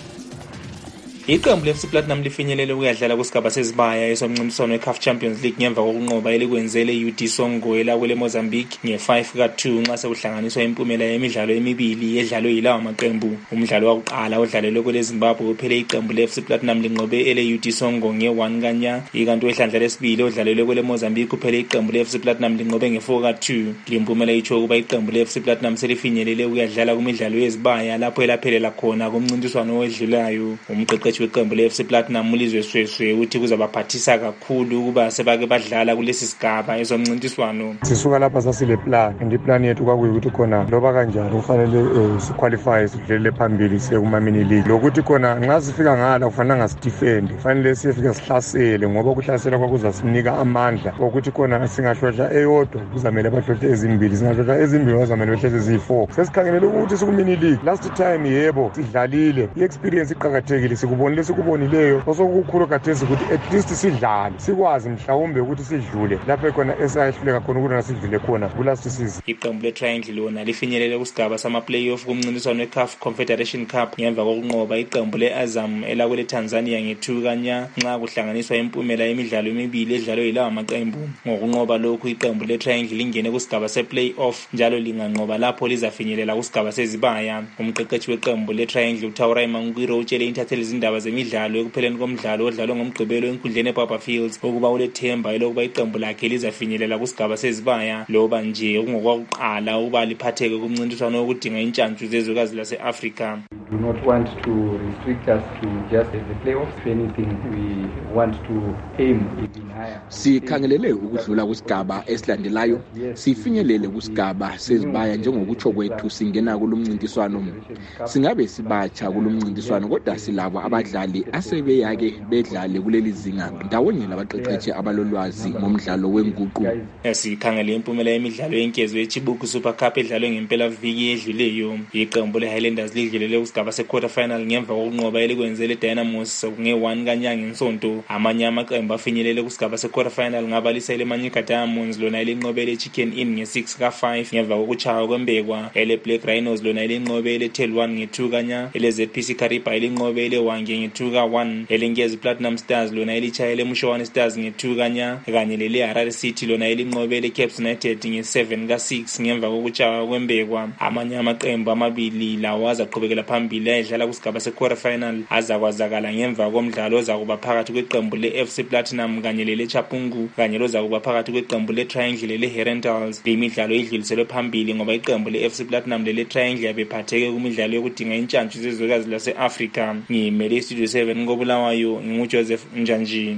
Iqembu le-FC Platinum lifinyelele ukuyadlala kusigaba sezibaya esomncintiswano we-CAF Champions League ngemva kokunqoba elikwenzele UD Songo elawele Mozambique nge-5-2 nxa sekuhlanganiswa impumela yemidlalo emibili yedlalwe yilawa maqembu. Umdlalo wakuqala odlalelwe kwele Zimbabwe uphele iqembu le-FC Platinum linqobe ele UD Songo nge-1-0, ikanti wehlandla lesibili odlalelwe kwele Mozambique uphele iqembu le-FC Platinum linqobe nge-4-2. Limpumela itsho ukuba iqembu le-FC Platinum selifinyelele ukuyadlala kumidlalo yezibaya lapho elaphelela khona kumncintiswano owedlulayo. Umqeqeshi weqembu le-FC Platinum Mulizwe Sweswe uthi kuzabaphathisa kakhulu ukuba sebake badlala kulesi sigaba esomncintiswano. Sisuka lapha sasile plan, and iplan yethu kwakuyikuthi khona loba kanjani kufanele siqualify sidlulele phambili siye kuma-mini league. Lokuthi khona nxa sifika ngala kufanele ngasidefend, kufanele siyefika sihlasele ngoba ukuhlasela kwakuzasinika amandla okuthi khona singahlotshwa eyodwa kuzamele bahlotshe ezimbili, singahlotshwa ezimbili kuzamele behleze ziyi-4. Sesikhangelele ukuthi siku-mini league. Last time yebo sidlalile, i-experience iqakathekile, sikubonileyo osokukhulu kathesi ukuthi at least sidlale sikwazi mhlawumbe ukuthi sidlule lapho khona esayehluleka khona ukuthi nasidlule khona kulast season. Iqembu le-Triangle lona lifinyelele kusigaba sama-playoff kumncintiswano we-CAF Confederation Cup ngemva kokunqoba iqembu le-Azam elakwele Tanzania nge-2-0 nxa kuhlanganiswa impumela yemidlalo emibili edlalwe yilawa maqembu. Ngokunqoba lokhu iqembu le-Triangle lingene kusigaba se-playoff njalo linganqoba lapho lizafinyelela kusigaba sezibaya. Umqeqeshi weqembu le-Triangle uThawurai Mangwiro utshele intatheli zindaba zemidlalo ekupheleni komdlalo odlalwe ngomgqibelo enkundleni eBaba Fields ukuba ulethemba elokuba iqembu lakhe lizafinyelela kusigaba sezibaya loba nje kungokwakuqala ukuba liphatheke kumncintiswano wokudinga intshantshu zezwekazi lase-Afrika. Do not want to restrict us to just the playoffs. If anything, we want to aim even higher. Sikhangelele ukudlula kusigaba esilandelayo, sifinyelele kusigaba sezibaya njengokutsho kwethu singena kulomncintiswano. Singabe sibatsha kulomncintiswano kodwa silabo abadlali asebeyake bedlale kuleli zinga ndawonye labaqeqeshi abalolwazi ngomdlalo wenguqu. Sikhangele impumela yemidlalo yenkezo yeChibuku Super Cup edlalwe ngempela viki edluleyo. Iqembu le-Highlanders lidlulele kusigaba se-quarter final ngemva kokunqoba elikwenzele Dynamos nge-1 ngesonto. Amanye amaqembu afinyelele kusigaba se-quarter final ngabalisa iManyika Diamonds lona elinqobele Chicken Inn nge-6-5 ngemva kokuchaywa kwembekwa. Ele-Black Rhinos lona elinqobele Tel1 nge-2, ele-ZPC Kariba elinqobe ele-Wange nge-2-1, elengezi Platinum Stars lona elichayele Mushowane Stars nge-2 kanye lele-Harare City lona elinqobele Caps United nge-7-6 ngemva kokuchaywa kwembekwa. Amanye amaqembu amabili lawo azaqhubekela phambili ayedlala kusigaba se-quarter final azakwazakala ngemva komdlalo ozakuba phakathi kweqembu le-FC Platinum kanye lele-Chapungu kanye lozakuba phakathi kweqembu le-Triangle lele-Herentals. Imidlalo idluliselwe phambili ngoba iqembu le-FC Platinum lele-Triangle yabephatheke kumidlalo yokudinga intshantshu zezwekazi lase-Afrika. Ngimele Studio 7 ngobulawayo nguJoseph Njantshi.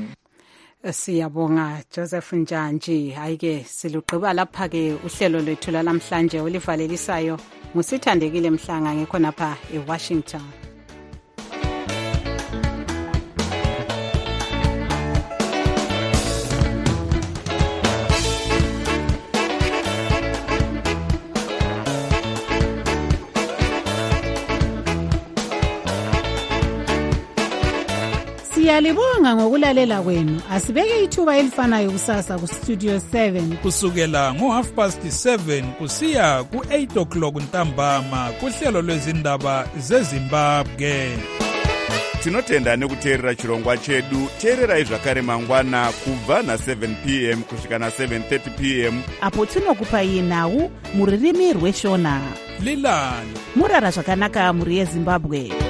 Siyabonga Joseph Njantshi. Hayike silugqiba lapha ke uhlelo lwethu lamhlanje olivalelisayo ngusithandekile Mhlanga ngekhonapha eWashington. Siyalibonga ngokulalela kwenu. Asibeke ithuba elifanayo kusasa ku Studio 7 kusukela ngo7:30 kusiya ku8 ntambama kuhlelo lwezindaba zeZimbabwe. tinotenda nekuteerera chirongwa chedu. Teererai zvakare mangwana kubva na7 pm kusvika na7:30 pm apo tinokupai nhau muririmi rweshona. Lilani murara zvakanaka muri yeZimbabwe.